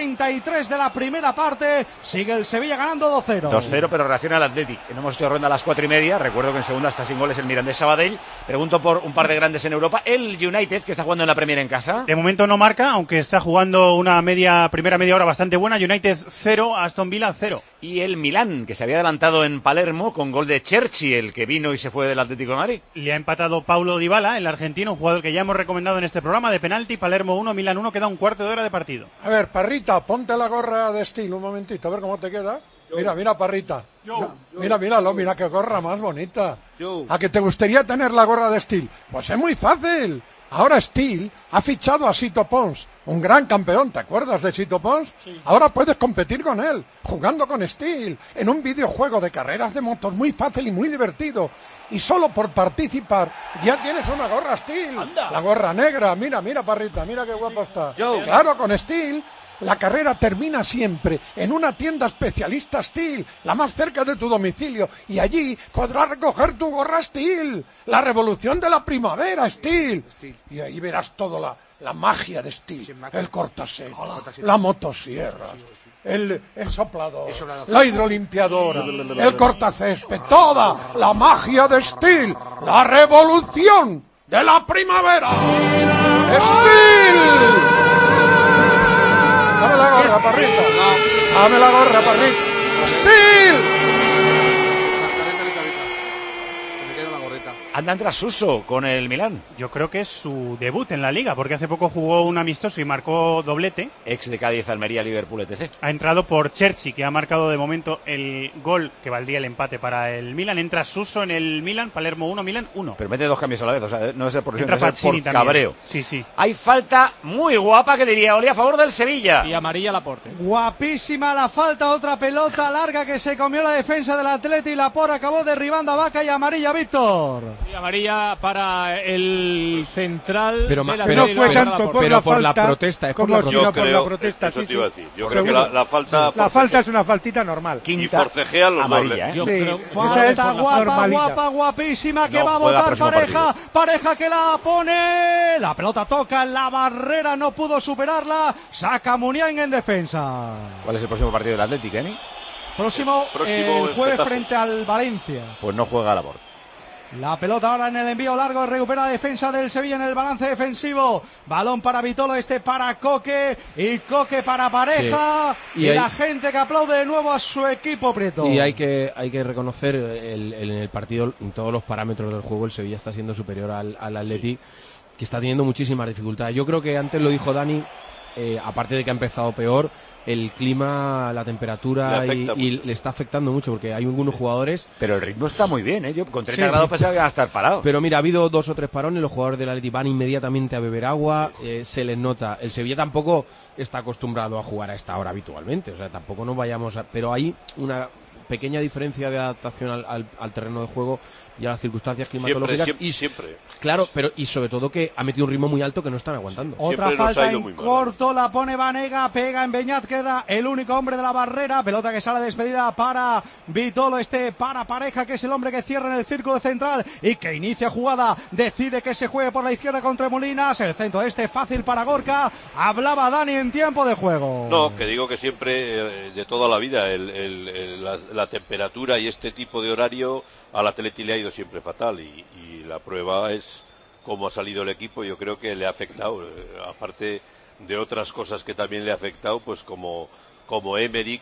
33 de la primera parte, sigue el Sevilla ganando 2-0. 2-0, pero reacciona el Athletic. No hemos hecho ronda a las 4:30, recuerdo que en segunda está sin goles el Mirandés Sabadell. Pregunto por un par de grandes en Europa, el United, que está jugando en la Premier en casa. De momento no marca, aunque está jugando una primera media hora bastante buena. United 0, Aston Villa 0. Y el Milán, que se había adelantado en Palermo con gol de Cherchi, el que vino y se fue del Atlético de Madrid. Le ha empatado Paulo Dybala, el argentino, un jugador que ya hemos recomendado en este programa, de penalti. Palermo 1, Milán 1, queda un cuarto de hora de partido. A ver, Parrita, ponte la gorra de estilo un momentito, a ver cómo te queda. Mira, Parrita. Mira qué gorra más bonita. ¿A que te gustaría tener la gorra de Steel? Pues es muy fácil. Ahora Steel ha fichado a Sito Pons, un gran campeón, ¿te acuerdas de Sito Pons? Sí. Ahora puedes competir con él, jugando con Steel, en un videojuego de carreras de motos muy fácil y muy divertido. Y solo por participar ya tienes una gorra Steel. ¡Anda! La gorra negra, mira, Parrita, mira qué guapo está. Claro, con Steel. La carrera termina siempre en una tienda especialista Steel, la más cerca de tu domicilio, y allí podrás recoger tu gorra Steel, la revolución de la primavera Steel. Y ahí verás toda la magia de Steel, el cortaseco, la motosierra, el soplador, la hidrolimpiadora, el cortacésped, toda la magia de Steel, la revolución de la primavera. ¡Steel! Dame la gorra, Parrita. Dame la gorra, Parrita. ¡Steel! Anda tras Suso con el Milán. Yo creo que es su debut en la Liga, porque hace poco jugó un amistoso y marcó doblete. Ex de Cádiz, Almería, Liverpool, etc. Ha entrado por Cherchi, que ha marcado de momento el gol que valdría el empate para el Milan. Entra Suso en el Milan, Palermo 1, Milan 1. Pero mete 2 cambios a la vez, o sea, no es por ilusión, es por cabreo. Sí. Hay falta muy guapa, que diría Oli, a favor del Sevilla. Y amarilla Laporte. Guapísima la falta, otra pelota larga que se comió la defensa del Atleti y Laporte acabó derribando a Vaca, y amarilla Víctor. Y amarilla para el central. Pero no fue tanto por la falta, la protesta, es como por la protesta. Eso te iba a decir. Yo creo que la falta. La falta es una faltita normal. Y forcejea los amarilla, dobles. Falta guapa, guapísima que va a votar Pareja. Pareja que la pone. La pelota toca en la barrera, no pudo superarla. Saca Muniain en defensa. ¿Cuál es el próximo partido del Atlético, Emi? Próximo el jueves frente al Valencia. Pues no juega Labor. La pelota ahora en el envío largo, recupera defensa del Sevilla en el balance defensivo. Balón para Vitolo, para Coque, y Coque para Pareja, sí. Y la gente que aplaude de nuevo a su equipo, Prieto. Y hay que reconocer en el partido, en todos los parámetros del juego, el Sevilla está siendo superior al Atleti, que está teniendo muchísimas dificultades. Yo creo que antes lo dijo Dani, aparte de que ha empezado peor, el clima, la temperatura y le está afectando mucho, porque hay algunos jugadores. Pero el ritmo está muy bien, ¿eh? Yo con 30 grados pensaba que iban a estar parados. Pero mira, ha habido 2 o 3 parones, los jugadores del Atleti van inmediatamente a beber agua, se les nota. El Sevilla tampoco está acostumbrado a jugar a esta hora habitualmente, o sea, tampoco nos vayamos a... Pero hay una pequeña diferencia de adaptación al terreno de juego y a las circunstancias climatológicas. Siempre. Claro, pero y sobre todo que ha metido un ritmo muy alto que no están aguantando. Otra falta en corto, la pone Vanega, pega en Beñat, queda el único hombre de la barrera. Pelota que sale despedida para Vitolo, para Pareja, que es el hombre que cierra en el círculo central y que inicia jugada. Decide que se juegue por la izquierda contra Molinas. El centro fácil para Gorka. Hablaba Dani en tiempo de juego. No, que digo que siempre, de toda la vida, la temperatura y este tipo de horario al Atleti le ha ido siempre fatal, y la prueba es cómo ha salido el equipo. Yo creo que le ha afectado, aparte de otras cosas que también le ha afectado, pues como Emery,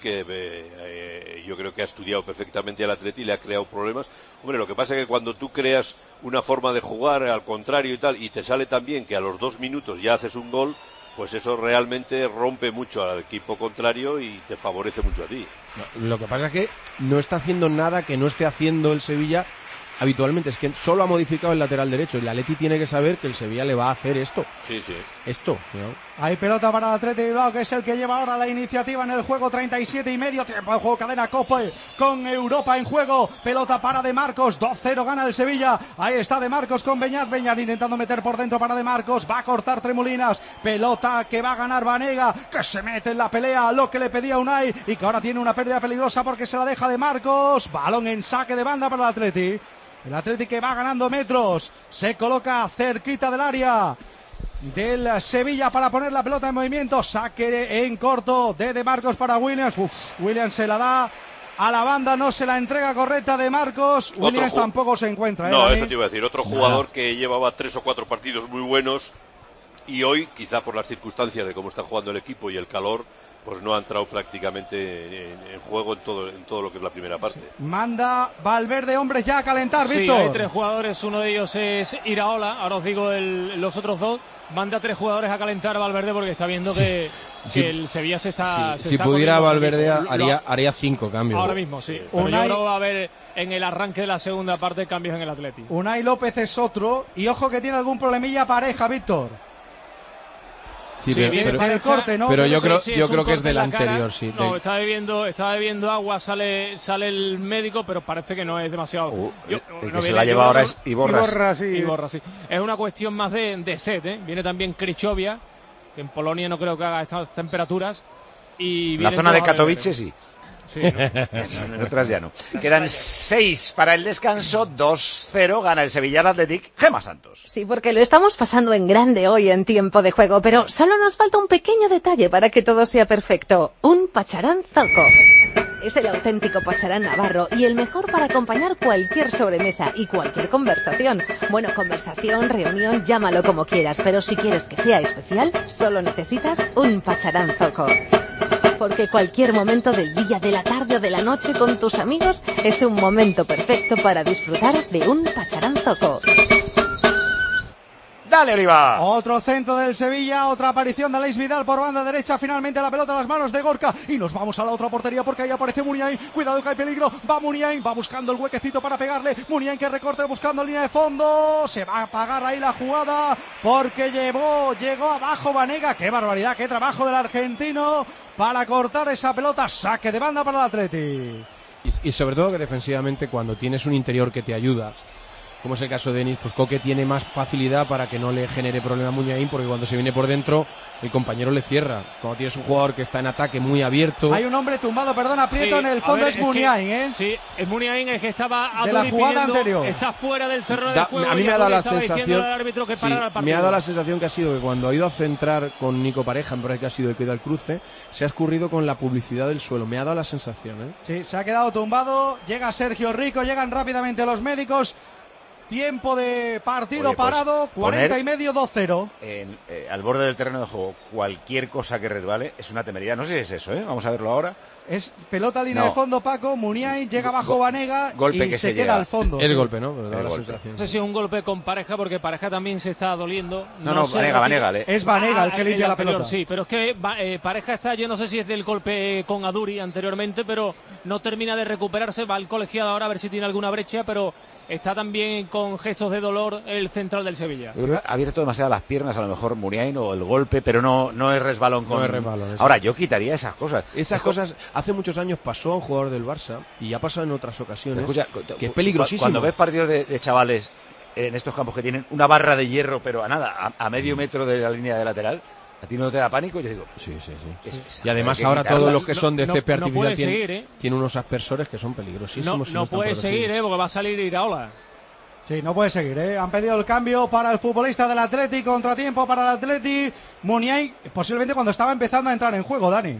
que yo creo que ha estudiado perfectamente al Atleti y le ha creado problemas. Hombre, lo que pasa es que cuando tú creas una forma de jugar al contrario y tal, y te sale tan bien que a los 2 minutos ya haces un gol, pues eso realmente rompe mucho al equipo contrario y te favorece mucho a ti. Lo que pasa es que no está haciendo nada que no esté haciendo el Sevilla habitualmente. Es que solo ha modificado el lateral derecho, y el Atleti tiene que saber que el Sevilla le va a hacer esto. Sí. Esto, ¿no? Hay pelota para el Atleti Bilbao, que es el que lleva ahora la iniciativa en el juego. 37,5 tiempo de juego, cadena Cope con Europa en juego. Pelota para De Marcos, 2-0 gana el Sevilla. Ahí está De Marcos con Beñat intentando meter por dentro para De Marcos, va a cortar Tremolinas. Pelota que va a ganar Vanega, que se mete en la pelea, lo que le pedía Unai, y que ahora tiene una pérdida peligrosa porque se la deja De Marcos. Balón en saque de banda para el Atleti. El Atleti que va ganando metros, se coloca cerquita del área del Sevilla para poner la pelota en movimiento. Saque en corto de Marcos para Williams. Williams se la da a la banda, no se la entrega correcta De Marcos. Williams tampoco se encuentra. No, eso te iba a decir. Otro jugador que llevaba 3 o 4 partidos muy buenos, y hoy, quizá por las circunstancias de cómo está jugando el equipo y el calor, pues no ha entrado prácticamente en juego en todo lo que es la primera parte. Manda Valverde hombres ya a calentar, sí, Víctor. Hay 3 jugadores, uno de ellos es Iraola, ahora os digo los otros 2. Manda 3 jugadores a calentar Valverde porque está viendo que el Sevilla se está... Si pudiera Valverde haría 5 cambios. Ahora mismo, sí. Pero yo creo que va a haber en el arranque de la segunda parte cambios en el Atlético. Unai López es otro, y ojo que tiene algún problemilla Pareja, Víctor. Sí, pero el corte, ¿no? Pero yo creo que es del la cara. anterior, sí. No, estaba bebiendo agua, sale el médico, pero parece que no es demasiado. El que se la lleva ahora es Iborra. Iborra, sí. Es una cuestión más de sed, ¿eh? Viene también Krychowiak, que en Polonia no creo que haga estas temperaturas. Y la zona de Katowice sí. Sí, ¿no? En otras ya no. Quedan 6 para el descanso, 2-0, gana el Sevilla Athletic. Gemma Santos. Sí, porque lo estamos pasando en grande hoy en tiempo de juego, pero solo nos falta un pequeño detalle para que todo sea perfecto. Un pacharán zoco. Es el auténtico pacharán navarro y el mejor para acompañar cualquier sobremesa y cualquier conversación. Bueno, conversación, reunión, llámalo como quieras, pero si quieres que sea especial, solo necesitas un pacharán zoco. Porque cualquier momento del día, de la tarde o de la noche con tus amigos es un momento perfecto para disfrutar de un pacharán zoco. Dale, Oliva. Otro centro del Sevilla, otra aparición de Aleix Vidal por banda derecha, finalmente la pelota a las manos de Gorka y nos vamos a la otra portería porque ahí aparece Muniain, cuidado que hay peligro, va Muniain, va buscando el huequecito para pegarle, Muniain que recorte buscando línea de fondo, se va a apagar ahí la jugada porque llegó abajo Banega, qué barbaridad, qué trabajo del argentino para cortar esa pelota, saque de banda para el Atleti. Y sobre todo que defensivamente cuando tienes un interior que te ayuda, como es el caso de Denis, pues Coque tiene más facilidad para que no le genere problema a Muniain, porque cuando se viene por dentro el compañero le cierra. Cuando tienes un jugador que está en ataque muy abierto. Hay un hombre tumbado, perdona, Prieto, en el fondo es Muniain, Sí, es Muniain el que estaba de la jugada anterior. Está fuera del terreno de juego. A mí me ha dado la sensación. Me ha dado la sensación que ha sido que cuando ha ido a centrar con Nico Pareja, me parece que ha sido el que da el cruce, se ha escurrido con la publicidad del suelo. Me ha dado la sensación, Sí, se ha quedado tumbado. Llega Sergio Rico, llegan rápidamente los médicos. Tiempo de partido parado, 40 y medio, 2-0. Al borde del terreno de juego, cualquier cosa que resbale es una temeridad. No sé si es eso, Vamos a verlo ahora. Es pelota línea de fondo, Paco. Muniain llega bajo Banega golpe y que se queda al fondo. Es golpe, ¿no? Pero da la sensación. No sé si es un golpe con Pareja, porque Pareja también se está doliendo. No, Banega. Es Banega el que limpia la pelota. Sí, pero es que Pareja está, yo no sé si es del golpe con Aduri anteriormente, pero no termina de recuperarse. Va al colegiado ahora a ver si tiene alguna brecha, pero está también con gestos de dolor el central del Sevilla. Ha abierto demasiado las piernas, a lo mejor Muniain, o el golpe, pero no es resbalón. No es resbalón. Ahora, yo quitaría esas cosas. Esas cosas, hace muchos años pasó a un jugador del Barça, y ha pasado en otras ocasiones, escucha, que es peligrosísimo. Cuando ves partidos de chavales en estos campos que tienen una barra de hierro, pero a medio metro de la línea de lateral, ¿a ti no te da pánico? Yo digo, sí. Y además ahora todos los que son de césped artificial tienen unos aspersores que son peligrosísimos. No puede seguir, porque va a salir Iraola. Sí, no puede seguir, Han pedido el cambio para el futbolista del Atleti, contratiempo para el Atleti. Muniain, posiblemente cuando estaba empezando a entrar en juego, Dani.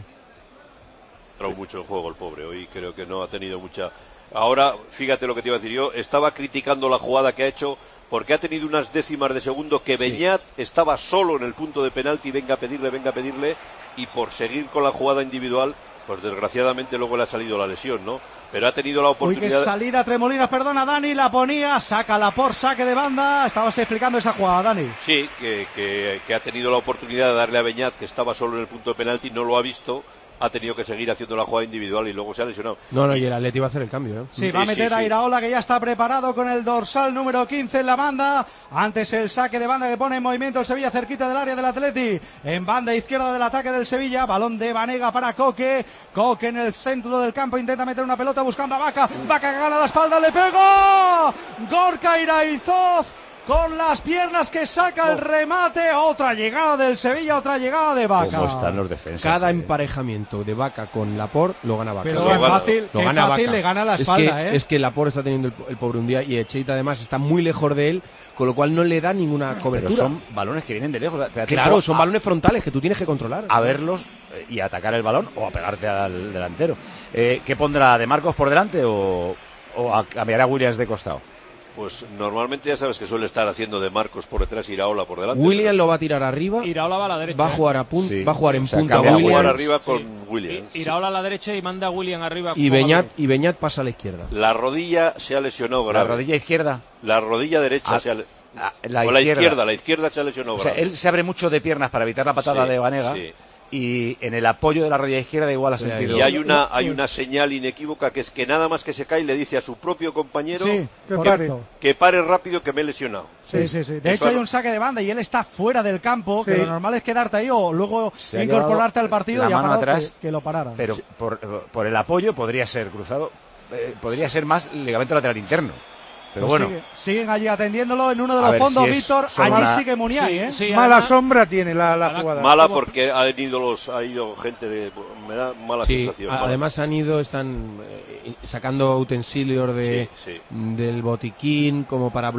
Entró mucho en juego el pobre, hoy creo que no ha tenido mucha. Ahora, fíjate lo que te iba a decir yo, estaba criticando la jugada que ha hecho porque ha tenido unas décimas de segundo que Beñat estaba solo en el punto de penalti, venga a pedirle, y por seguir con la jugada individual, pues desgraciadamente luego le ha salido la lesión, ¿no? Pero ha tenido la oportunidad. Uy, qué salida Tremolinas, perdona, Dani, la ponía, sácala por saque de banda. Estabas explicando esa jugada, Dani. Sí, que ha tenido la oportunidad de darle a Beñat, que estaba solo en el punto de penalti, no lo ha visto. Ha tenido que seguir haciendo la jugada individual y luego se ha lesionado. No, y el Atleti va a hacer el cambio, Sí, va a meter a Iraola, que ya está preparado con el dorsal número 15 en la banda. Antes el saque de banda que pone en movimiento el Sevilla cerquita del área del Atleti. En banda izquierda del ataque del Sevilla. Balón de Banega para Coque. Coque en el centro del campo intenta meter una pelota buscando a Vaca. Vaca que gana la espalda, le pegó. Gorka Iraizoz con las piernas que saca el remate. Otra llegada del Sevilla, otra llegada de Vaca. ¿Cómo están los defensas? Cada emparejamiento de Vaca con Laporte lo gana Vaca. Pero es fácil, le gana la espalda. Es que Laporte está teniendo el pobre un día y Echeita además está muy lejos de él, con lo cual no le da ninguna cobertura. Pero son balones que vienen de lejos. Claro, son balones frontales que tú tienes que controlar. A verlos y a atacar el balón o a pegarte al delantero. ¿Qué pondrá, de Marcos por delante o cambiará Williams de costado? Pues normalmente ya sabes que suele estar haciendo de Marcos por detrás y Iraola por delante. Williams lo va a tirar arriba. Iraola va a la derecha. Va a jugar en punta. Va a jugar arriba con Williams. Iraola a la derecha y manda a Williams arriba. Y Beñat pasa a la izquierda. La rodilla se ha lesionado grave. ¿La rodilla izquierda? La rodilla derecha la izquierda se ha lesionado grave. O sea, él se abre mucho de piernas para evitar la patada de Banega. Sí. y en el apoyo de la rodilla izquierda igual ha sentido. Y hay una señal inequívoca, que es que nada más que se cae le dice a su propio compañero que pare rápido, que me he lesionado. Sí. De hecho hay un saque de banda y él está fuera del campo, que lo normal es quedarte ahí o luego incorporarte al partido y mano atrás, que lo pararan. Pero por el apoyo podría ser cruzado, podría ser más ligamento lateral interno. Pero pues bueno, siguen allí atendiéndolo en uno de los fondos, Víctor. Allí sigue Muniain, mala además, sombra tiene la jugada. Mala porque ha ido gente de. Me da mala sensación. Además están sacando utensilios del botiquín como para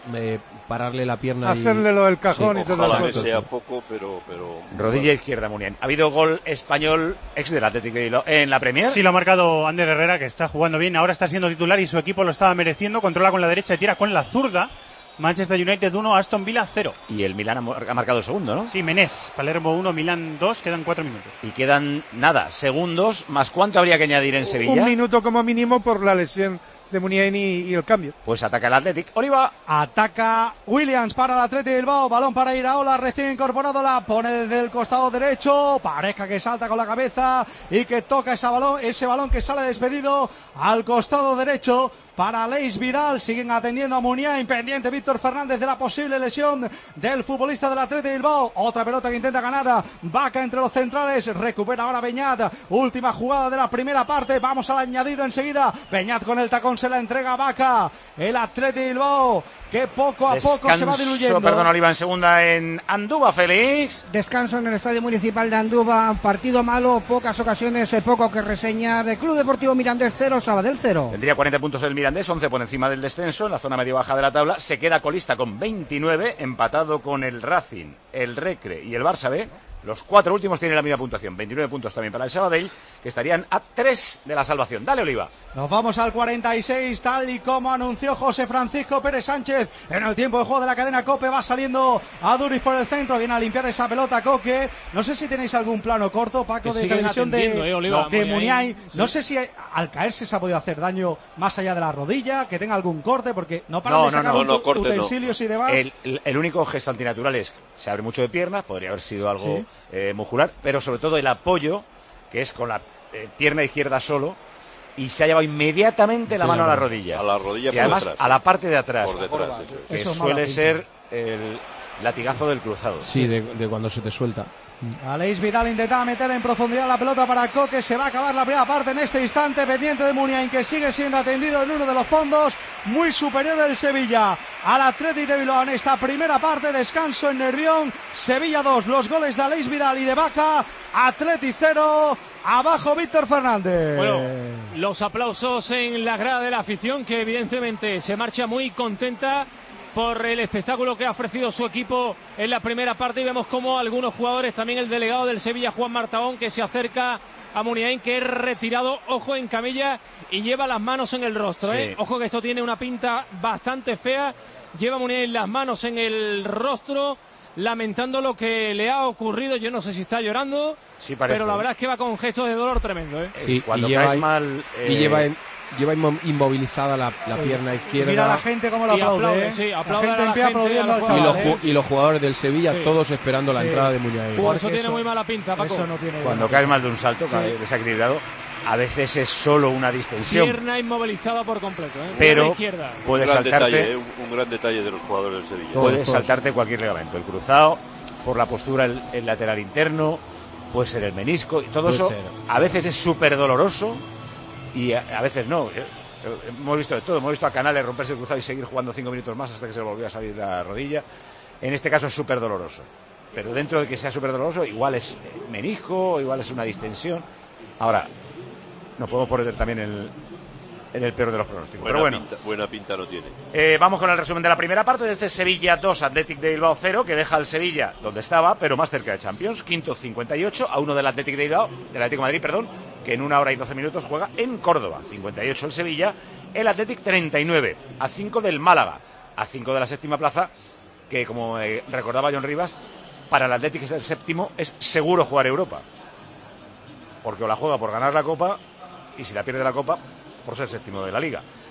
pararle la pierna. Hacerle lo del cajón y todo eso. Ojalá sea poco, pero. Rodilla izquierda, Muniain. ¿Ha habido gol español ex del Atlético de Bilbao en la Premier? Sí, lo ha marcado Ander Herrera, que está jugando bien. Ahora está siendo titular y su equipo lo estaba mereciendo. Controla con la derecha y tira con la zurda. Manchester United 1, Aston Villa 0. Y el Milán ha marcado el segundo, ¿no? Sí, Menés. Palermo 1, Milán 2, quedan 4 minutos. Y quedan, segundos, más cuánto habría que añadir en Sevilla. 1 minuto como mínimo por la lesión de Muniain y el cambio. Pues ataca el Athletic. Oliva. Ataca Williams para el Athletic de Bilbao. Balón para Iraola, recién incorporado. La pone desde el costado derecho. Pareja que salta con la cabeza y que toca ese balón que sale despedido al costado derecho para Leis Vidal. Siguen atendiendo a Muniain. Pendiente Víctor Fernández de la posible lesión del futbolista del Athletic de Bilbao. Otra pelota que intenta ganar Vaca entre los centrales. Recupera ahora Beñat. Última jugada de la primera parte. Vamos al añadido enseguida. Beñat con el tacón se la entrega a Vaca. El Athletic de Bilbao que poco a poco se va diluyendo. Perdón, Oliva, en segunda en Andúba, Félix. Descanso en el Estadio Municipal de Andúba. Partido malo, pocas ocasiones, poco que reseñar. El Club Deportivo Mirandés 0, Sabadell 0. Tendría 40 puntos el Mirandés, 11 por encima del descenso, en la zona medio-baja de la tabla. Se queda colista con 29, empatado con el Racing, el Recre y el Barça B. Los 4 últimos tienen la misma puntuación, 29 puntos también para el Sabadell, que estarían a 3 de la salvación. Dale, Oliva. Nos vamos al 46, tal y como anunció José Francisco Pérez Sánchez en el tiempo de juego de la cadena COPE. Va saliendo a Duris por el centro, viene a limpiar esa pelota Coque. No sé si tenéis algún plano corto, Paco, de televisión de Muniain. Sí. No sé si al caerse se ha podido hacer daño más allá de la rodilla, que tenga algún corte, porque no paran de sacar utensilios y demás. El único gesto antinatural es se abre mucho de pierna, podría haber sido algo muscular, pero sobre todo el apoyo, que es con la pierna izquierda solo, y se ha llevado inmediatamente la mano a la rodilla. A la rodilla y además detrás, a la parte de atrás. Por detrás, que eso suele ser el latigazo del cruzado. Sí, de cuando se te suelta. Aleix Vidal intentaba meter en profundidad la pelota para Coque. Se va a acabar la primera parte en este instante, pendiente de Muniain, que sigue siendo atendido en uno de los fondos, muy superior del Sevilla al Athletic de Bilbao en esta primera parte. Descanso en Nervión. Sevilla 2, los goles de Aleix Vidal y de Vaca. Athletic 0, abajo Víctor Fernández. Bueno, los aplausos en la grada de la afición, que evidentemente se marcha muy contenta por el espectáculo que ha ofrecido su equipo en la primera parte, y vemos como algunos jugadores, también el delegado del Sevilla, Juan Martaón, que se acerca a Muniain, que es retirado, ojo, en camilla, y lleva las manos en el rostro, sí. Ojo que esto tiene una pinta bastante fea. Lleva Muniain las manos en el rostro, lamentando lo que le ha ocurrido. Yo no sé si está llorando, sí, parece, pero la verdad es que va con gestos de dolor tremendo, Sí, cuando caes mal lleva inmovilizada la pierna izquierda. Mira a la gente cómo lo aplaude, sí, aplaude la gente aplaudiendo al chaval, y los jugadores del Sevilla, todos esperando la entrada de Muniain. Eso tiene muy mala pinta, Paco. Cuando caes mal de un salto, desequilibrado, a veces es solo una distensión. Pierna inmovilizada por completo, pero puede saltarte. Un gran detalle de los jugadores del Sevilla. Puede saltarte cualquier ligamento. El cruzado, por la postura, el lateral interno, puede ser el menisco, y todo eso a veces es súper doloroso. Y a veces no. Hemos visto de todo. Hemos visto a Canales romperse el cruzado y seguir jugando 5 minutos más hasta que se le volvió a salir la rodilla. En este caso es súper doloroso. Pero dentro de que sea súper doloroso, igual es menisco, igual es una distensión. Ahora, nos podemos poner también en el peor de los pronósticos. Buena pinta no tiene. Vamos con el resumen de la primera parte de este Sevilla 2, Athletic de Bilbao 0, que deja al Sevilla donde estaba, pero más cerca de Champions. Quinto, 58, a 1 del Athletic de Bilbao, del Atlético de Madrid, que en 1 hora y 12 minutos juega en Córdoba. 58 el Sevilla, el Athletic 39, a 5 del Málaga, a 5 de la séptima plaza, que como recordaba John Rivas, para el Athletic es el séptimo, es seguro jugar Europa. Porque o la juega por ganar la Copa, y si la pierde la Copa, por ser séptimo de la Liga.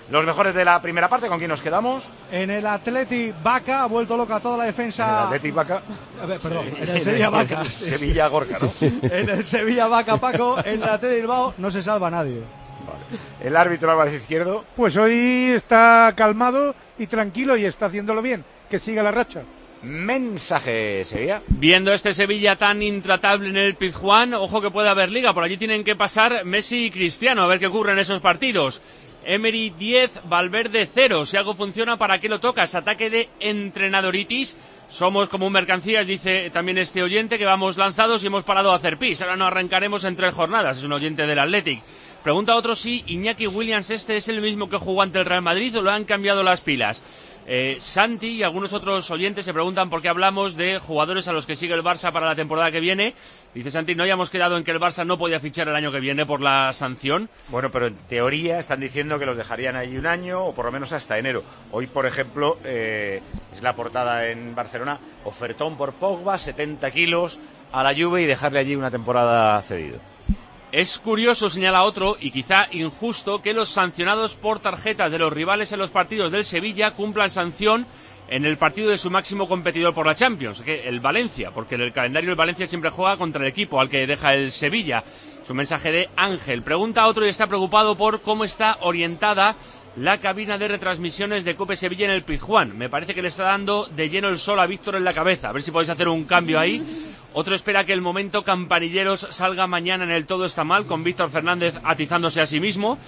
Los mejores de la primera parte, ¿con quién nos quedamos? En el Athletic Vaca, ha vuelto loca toda la defensa. En el Athletic Vaca. Perdón, en el Sevilla Vaca. Sevilla Gorka, ¿no? En el Sevilla Vaca, Paco, en el Athletic Bilbao no se salva nadie. Vale. El árbitro Álvarez Izquierdo. Pues hoy está calmado y tranquilo y está haciéndolo bien. Que siga la racha. Mensaje, Sevilla. Viendo este Sevilla tan intratable en el Pizjuán, ojo que puede haber liga. Por allí tienen que pasar Messi y Cristiano, a ver qué ocurre en esos partidos. Emery 10, Valverde 0. Si algo funciona, ¿para qué lo tocas? Ataque de entrenadoritis. Somos como un mercancías, dice también este oyente, que vamos lanzados y hemos parado a hacer pis. Ahora nos arrancaremos en 3 jornadas. Es un oyente del Athletic. Pregunta otro si Iñaki Williams es el mismo que jugó ante el Real Madrid o lo han cambiado las pilas. Santi y algunos otros oyentes se preguntan por qué hablamos de jugadores a los que sigue el Barça para la temporada que viene. Dice Santi, ¿no habíamos quedado en que el Barça no podía fichar el año que viene por la sanción? Bueno, pero en teoría están diciendo que los dejarían allí un año o por lo menos hasta enero. Hoy, por ejemplo, es la portada en Barcelona, ofertón por Pogba, 70 kilos a la Juve y dejarle allí una temporada cedido. Es curioso, señala otro, y quizá injusto, que los sancionados por tarjetas de los rivales en los partidos del Sevilla cumplan sanción en el partido de su máximo competidor por la Champions, que el Valencia, porque en el calendario el Valencia siempre juega contra el equipo al que deja el Sevilla. Es un mensaje de Ángel. Pregunta a otro y está preocupado por cómo está orientada la cabina de retransmisiones de Cope Sevilla en el Pizjuán. Me parece que le está dando de lleno el sol a Víctor en la cabeza. A ver si podéis hacer un cambio ahí. Otro espera que el momento Campanilleros salga mañana en el Todo está mal, con Víctor Fernández atizándose a sí mismo.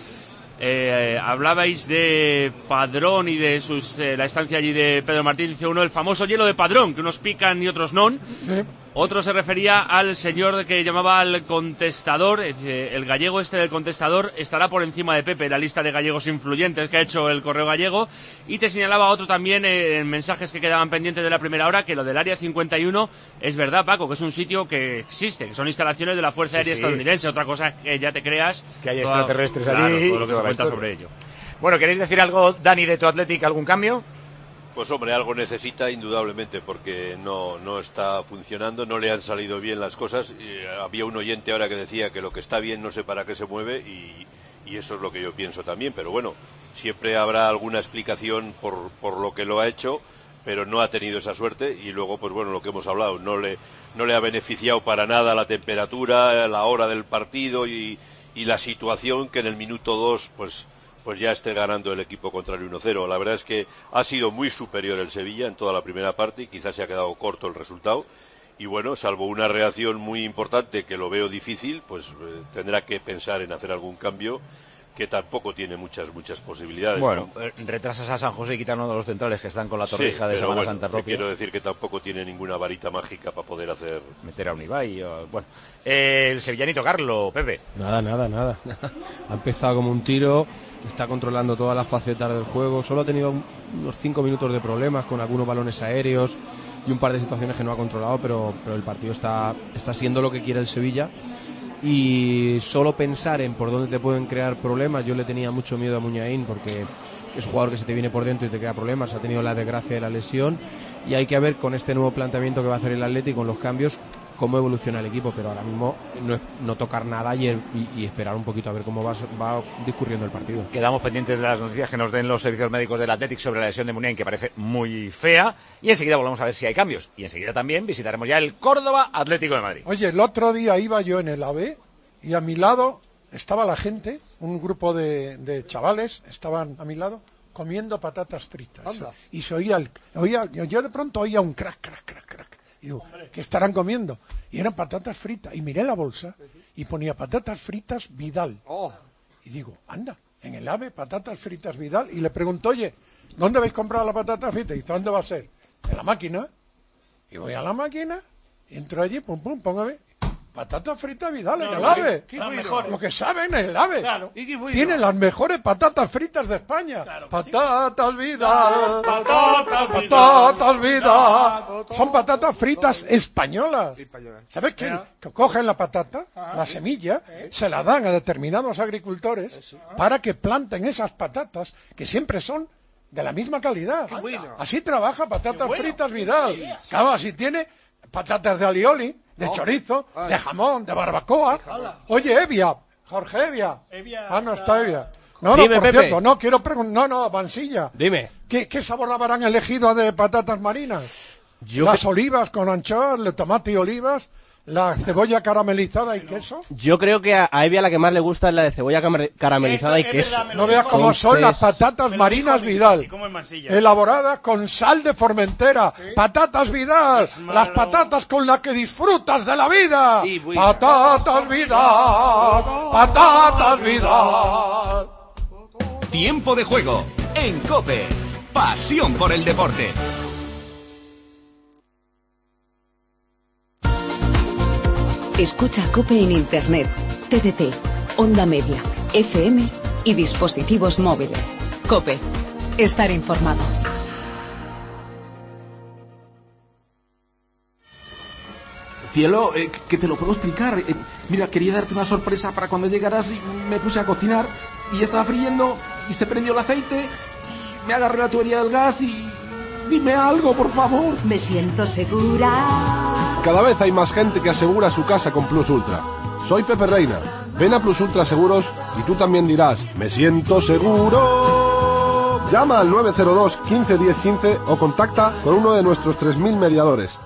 Hablabais de Padrón y de la estancia allí de Pedro Martín. Dice uno, el famoso hielo de Padrón, que unos pican y otros no. Otro se refería al señor que llamaba al contestador. El gallego este del contestador estará por encima de Pepe, la lista de gallegos influyentes que ha hecho el Correo Gallego. Y te señalaba otro también en mensajes que quedaban pendientes de la primera hora, que lo del Área 51 es verdad, Paco, que es un sitio que existe, que son instalaciones de la Fuerza Aérea Estadounidense. Otra cosa es que ya te creas que hay extraterrestres allí, todo lo que se cuenta sobre ello. Bueno, ¿queréis decir algo, Dani, de tu Athletic? ¿Algún cambio? Pues hombre, algo necesita indudablemente porque no está funcionando, no le han salido bien las cosas. Había un oyente ahora que decía que lo que está bien no sé para qué se mueve y eso es lo que yo pienso también. Pero bueno, siempre habrá alguna explicación por lo que lo ha hecho, pero no ha tenido esa suerte y luego, pues bueno, lo que hemos hablado, no le ha beneficiado para nada la temperatura, la hora del partido y la situación que en el minuto 2, pues ya esté ganando el equipo contrario 1-0. La verdad es que ha sido muy superior el Sevilla en toda la primera parte y quizás se ha quedado corto el resultado. Y bueno, salvo una reacción muy importante que lo veo difícil, pues tendrá que pensar en hacer algún cambio que tampoco tiene muchas posibilidades. Bueno, ¿no? Retrasas a San José y quitan uno de los centrales que están con la torrija de Semana Santa propia. Quiero decir que tampoco tiene ninguna varita mágica para poder hacer... meter a un Ibai. Bueno, el sevillanito Carlo, Pepe. Nada. Ha empezado como un tiro, está controlando todas las facetas del juego. Solo ha tenido unos 5 minutos de problemas con algunos balones aéreos y un par de situaciones que no ha controlado, pero el partido está siendo lo que quiere el Sevilla. Y solo pensar en por dónde te pueden crear problemas, yo le tenía mucho miedo a Muñain porque es un jugador que se te viene por dentro y te crea problemas. Ha tenido la desgracia de la lesión y hay que ver con este nuevo planteamiento que va a hacer el Athletic, con los cambios, cómo evoluciona el equipo, pero ahora mismo no tocar nada y esperar un poquito a ver cómo va discurriendo el partido. Quedamos pendientes de las noticias que nos den los servicios médicos del Athletic sobre la lesión de Muniain, que parece muy fea, y enseguida volvemos a ver si hay cambios, y enseguida también visitaremos ya el Córdoba Atlético de Madrid. Oye, el otro día iba yo en el AVE y a mi lado estaba la gente, un grupo de chavales estaban a mi lado comiendo patatas fritas. Anda. Y se oía yo de pronto oía un crack. Y digo, ¿qué estarán comiendo? Y eran patatas fritas. Y miré la bolsa y ponía patatas fritas Vidal. Y digo, anda, en el AVE, patatas fritas Vidal. Y le pregunto, oye, ¿dónde habéis comprado la patata frita? Y dice, ¿dónde va a ser? En la máquina. Y voy a la máquina, entro allí, póngame. Patatas fritas Vidal en el AVE. Lo que saben en el AVE. Claro. Tiene las mejores patatas fritas de España. Claro, patatas Vidal. Patatas Vidal. Son patatas fritas españolas. ¿Sabes qué? Que cogen la patata, la semilla, se la dan a determinados agricultores para que planten esas patatas que siempre son de la misma calidad. Así trabaja patatas fritas Vidal. Claro, así tiene patatas de alioli, de chorizo, de jamón, de barbacoa. Oye, Evia, Jorge Evia. No está Evia. No, Dime, por Pepe. cierto, no, quiero preguntar. No, Mansilla. Dime. ¿Qué sabor habrán elegido de patatas marinas? Yo Las olivas con anchoas, el tomate y olivas, la cebolla caramelizada y queso. Yo creo que a Evi a la que más le gusta es la de cebolla caramelizada y queso. No veas cómo son las patatas marinas Vidal. Elaboradas con sal de Formentera. Patatas Vidal. Las patatas con las que disfrutas de la vida. Patatas Vidal. Patatas Vidal. Tiempo de juego en COPE. Pasión por el deporte. Escucha COPE en Internet, TDT, Onda Media, FM y dispositivos móviles. COPE. Estar informado. Cielo, que te lo puedo explicar. Mira, quería darte una sorpresa para cuando llegaras y me puse a cocinar y estaba friendo y se prendió el aceite y me agarré la tubería del gas y... Dime algo, por favor. Me siento segura. Cada vez hay más gente que asegura su casa con Plus Ultra. Soy Pepe Reina. Ven a Plus Ultra Seguros y tú también dirás, me siento seguro. Llama al 902 15 10 15 o contacta con uno de nuestros 3.000 mediadores.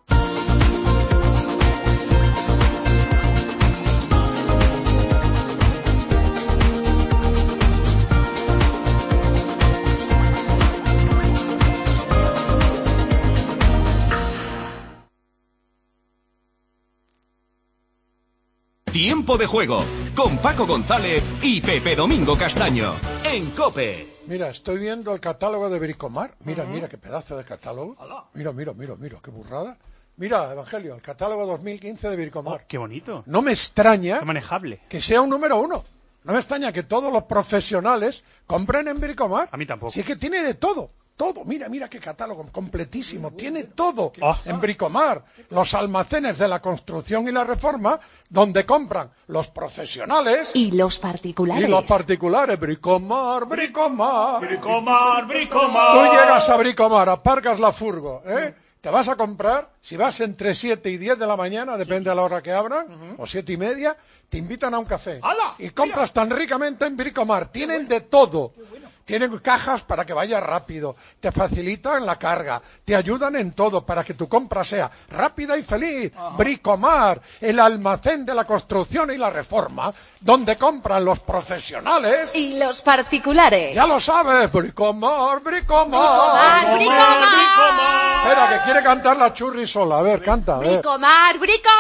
Tiempo de juego con Paco González y Pepe Domingo Castaño en COPE. Mira, estoy viendo el catálogo de Bricomar. Mira, mira qué pedazo de catálogo. Mira, qué burrada. Mira, Evangelio, el catálogo 2015 de Bricomar. Qué bonito. No me extraña Qué manejable. que sea un número 1. No me extraña que todos los profesionales compren en Bricomar. A mí tampoco. Si es que tiene de todo. Todo, mira qué catálogo completísimo, tiene todo en Bricomar, los almacenes de la construcción y la reforma, donde compran los profesionales y los particulares. Bricomar. Bricomar. Tú llegas a Bricomar, aparcas la furgo, te vas a comprar, si vas entre 7 y 10 de la mañana, depende de la hora que abran, o 7 y media, te invitan a un café. Y compras tan ricamente en Bricomar, tienen de todo. Tienen cajas para que vaya rápido, te facilitan la carga, te ayudan en todo para que tu compra sea rápida y feliz. Bricomar, el almacén de la construcción y la reforma, donde compran los profesionales y los particulares. Ya lo sabes, Bricomar. Bricomar. Espera, que quiere cantar la Churri sola. A ver, canta. Bricomar.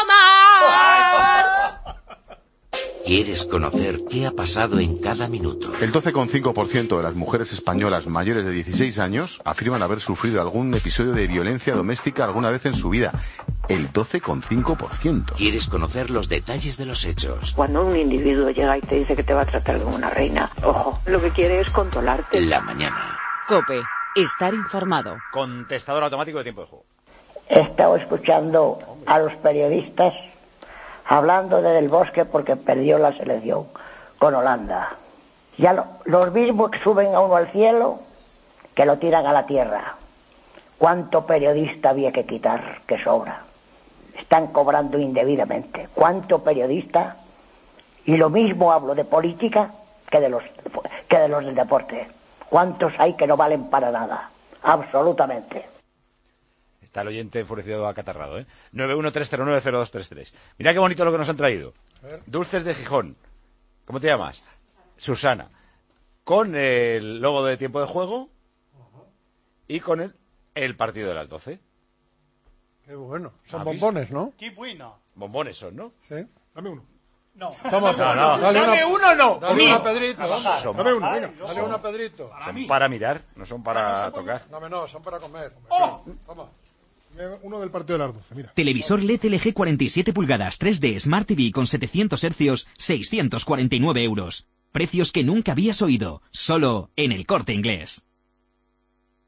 ¿Quieres conocer qué ha pasado en cada minuto? El 12,5% de las mujeres españolas mayores de 16 años afirman haber sufrido algún episodio de violencia doméstica alguna vez en su vida. El 12,5%. ¿Quieres conocer los detalles de los hechos? Cuando un individuo llega y te dice que te va a tratar como una reina, ojo, lo que quiere es controlarte. La mañana. COPE. Estar informado. Contestador automático de tiempo de juego. He estado escuchando a los periodistas hablando de Del Bosque porque perdió la selección con Holanda. Ya los mismos que suben a uno al cielo que lo tiran a la tierra. ¿Cuánto periodista había que quitar? Que sobra. Están cobrando indebidamente. ¿Cuánto periodista? Y lo mismo hablo de política que de los del deporte. ¿Cuántos hay que no valen para nada? Absolutamente. Está el oyente enfurecido acatarrado, 913090233. Mira qué bonito lo que nos han traído. Dulces de Gijón. ¿Cómo te llamas? Susana. Con el logo de tiempo de juego y con el partido de las 12. Qué bueno. Son bombones, ¿no? Qué bueno. Bombones son, ¿no? Sí. Dame uno. No. Toma, no. Dame uno, no. Dale una, Pedrito. Dame uno, venga. Dale una, Pedrito. Son para mirar, no son para tocar. No, son para comer. Toma. Uno del partido de las 12, mira. Televisor LED LG 47 pulgadas 3D Smart TV con 700 Hz, 649 euros. Precios que nunca habías oído, solo en El Corte Inglés.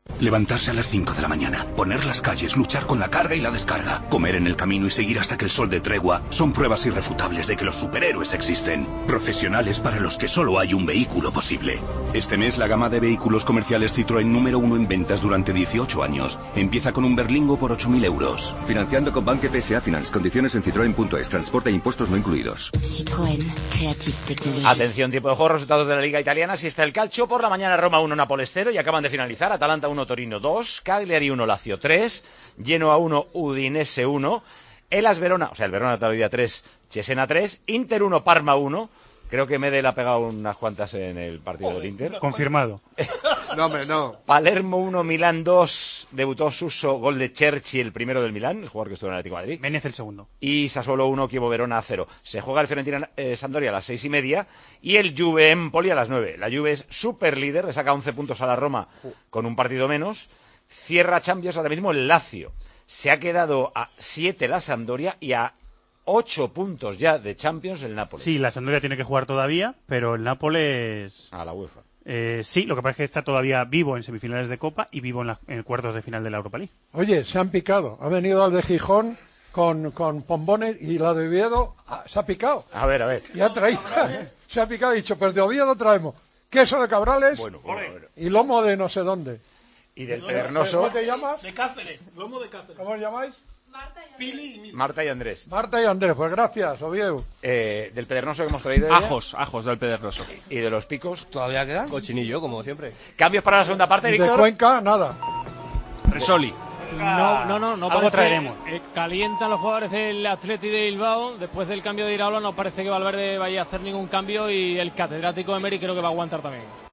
Levantarse a las 5 de la mañana, poner las calles, luchar con la carga y la descarga, comer en el camino y seguir hasta que el sol dé tregua, son pruebas irrefutables de que los superhéroes existen. Profesionales para los que solo hay un vehículo posible. Este mes la gama de vehículos comerciales Citroën número 1 en ventas durante 18 años. Empieza con un Berlingo por 8.000 euros. Financiando con Banque PSA Finance. Condiciones en citroen.es. Transporte e impuestos no incluidos. Citroën Creative Technology. Atención, tiempo de juego, resultados de la Liga Italiana. Si está el calcio, por la mañana Roma 1, Nápoles 0 y acaban de finalizar. Atalanta 1, Torino 2, Cagliari 1, Lazio 3, Genoa 1, Udinese 1, Hellas Verona, o sea, el Verona todavía 3, Cesena 3, Inter 1, Parma 1. Creo que Medel ha pegado unas cuantas en el partido del Inter. Confirmado. No, hombre, no. Palermo 1, Milán 2, debutó Suso, gol de Cherchi, el primero del Milán, el jugador que estuvo en el Atlético de Madrid. Menez el segundo. Y Sassuolo 1, Chievo Verona 0. Se juega el Fiorentina Sampdoria a las 6:30 y el Juve Empoli a las 9. La Juve es super líder, le saca 11 puntos a la Roma con un partido menos. Cierra Champions ahora mismo el Lazio. Se ha quedado a 7 la Sampdoria y a 8 puntos ya de Champions el Nápoles. Sí, la Sampdoria tiene que jugar todavía, pero el Nápoles... A la UEFA. Sí, lo que pasa es que está todavía vivo en semifinales de Copa y vivo en cuartos de final de la Europa League. Oye, se han picado. Ha venido al de Gijón con pombones y la de Oviedo se ha picado. A ver. Y ha traído... se ha picado y ha dicho, pues de Oviedo traemos queso de Cabrales bueno. y lomo de no sé dónde. Y del Pedregoso... ¿Cómo te llamas? De Cáceres, lomo de Cáceres. ¿Cómo os llamáis? Marta y Andrés. Marta y Andrés, pues gracias, Oviedo. Del Pedregoso que hemos traído. Ajos del Pedregoso. Y de los picos. ¿Todavía quedan? Cochinillo, como siempre. Cambios para la segunda parte, Víctor. De Cuenca, nada. Resoli. No Algo parece, traeremos. Calientan los jugadores del Atleti de Bilbao. Después del cambio de Iraola no parece que Valverde vaya a hacer ningún cambio y el catedrático Emery creo que va a aguantar también.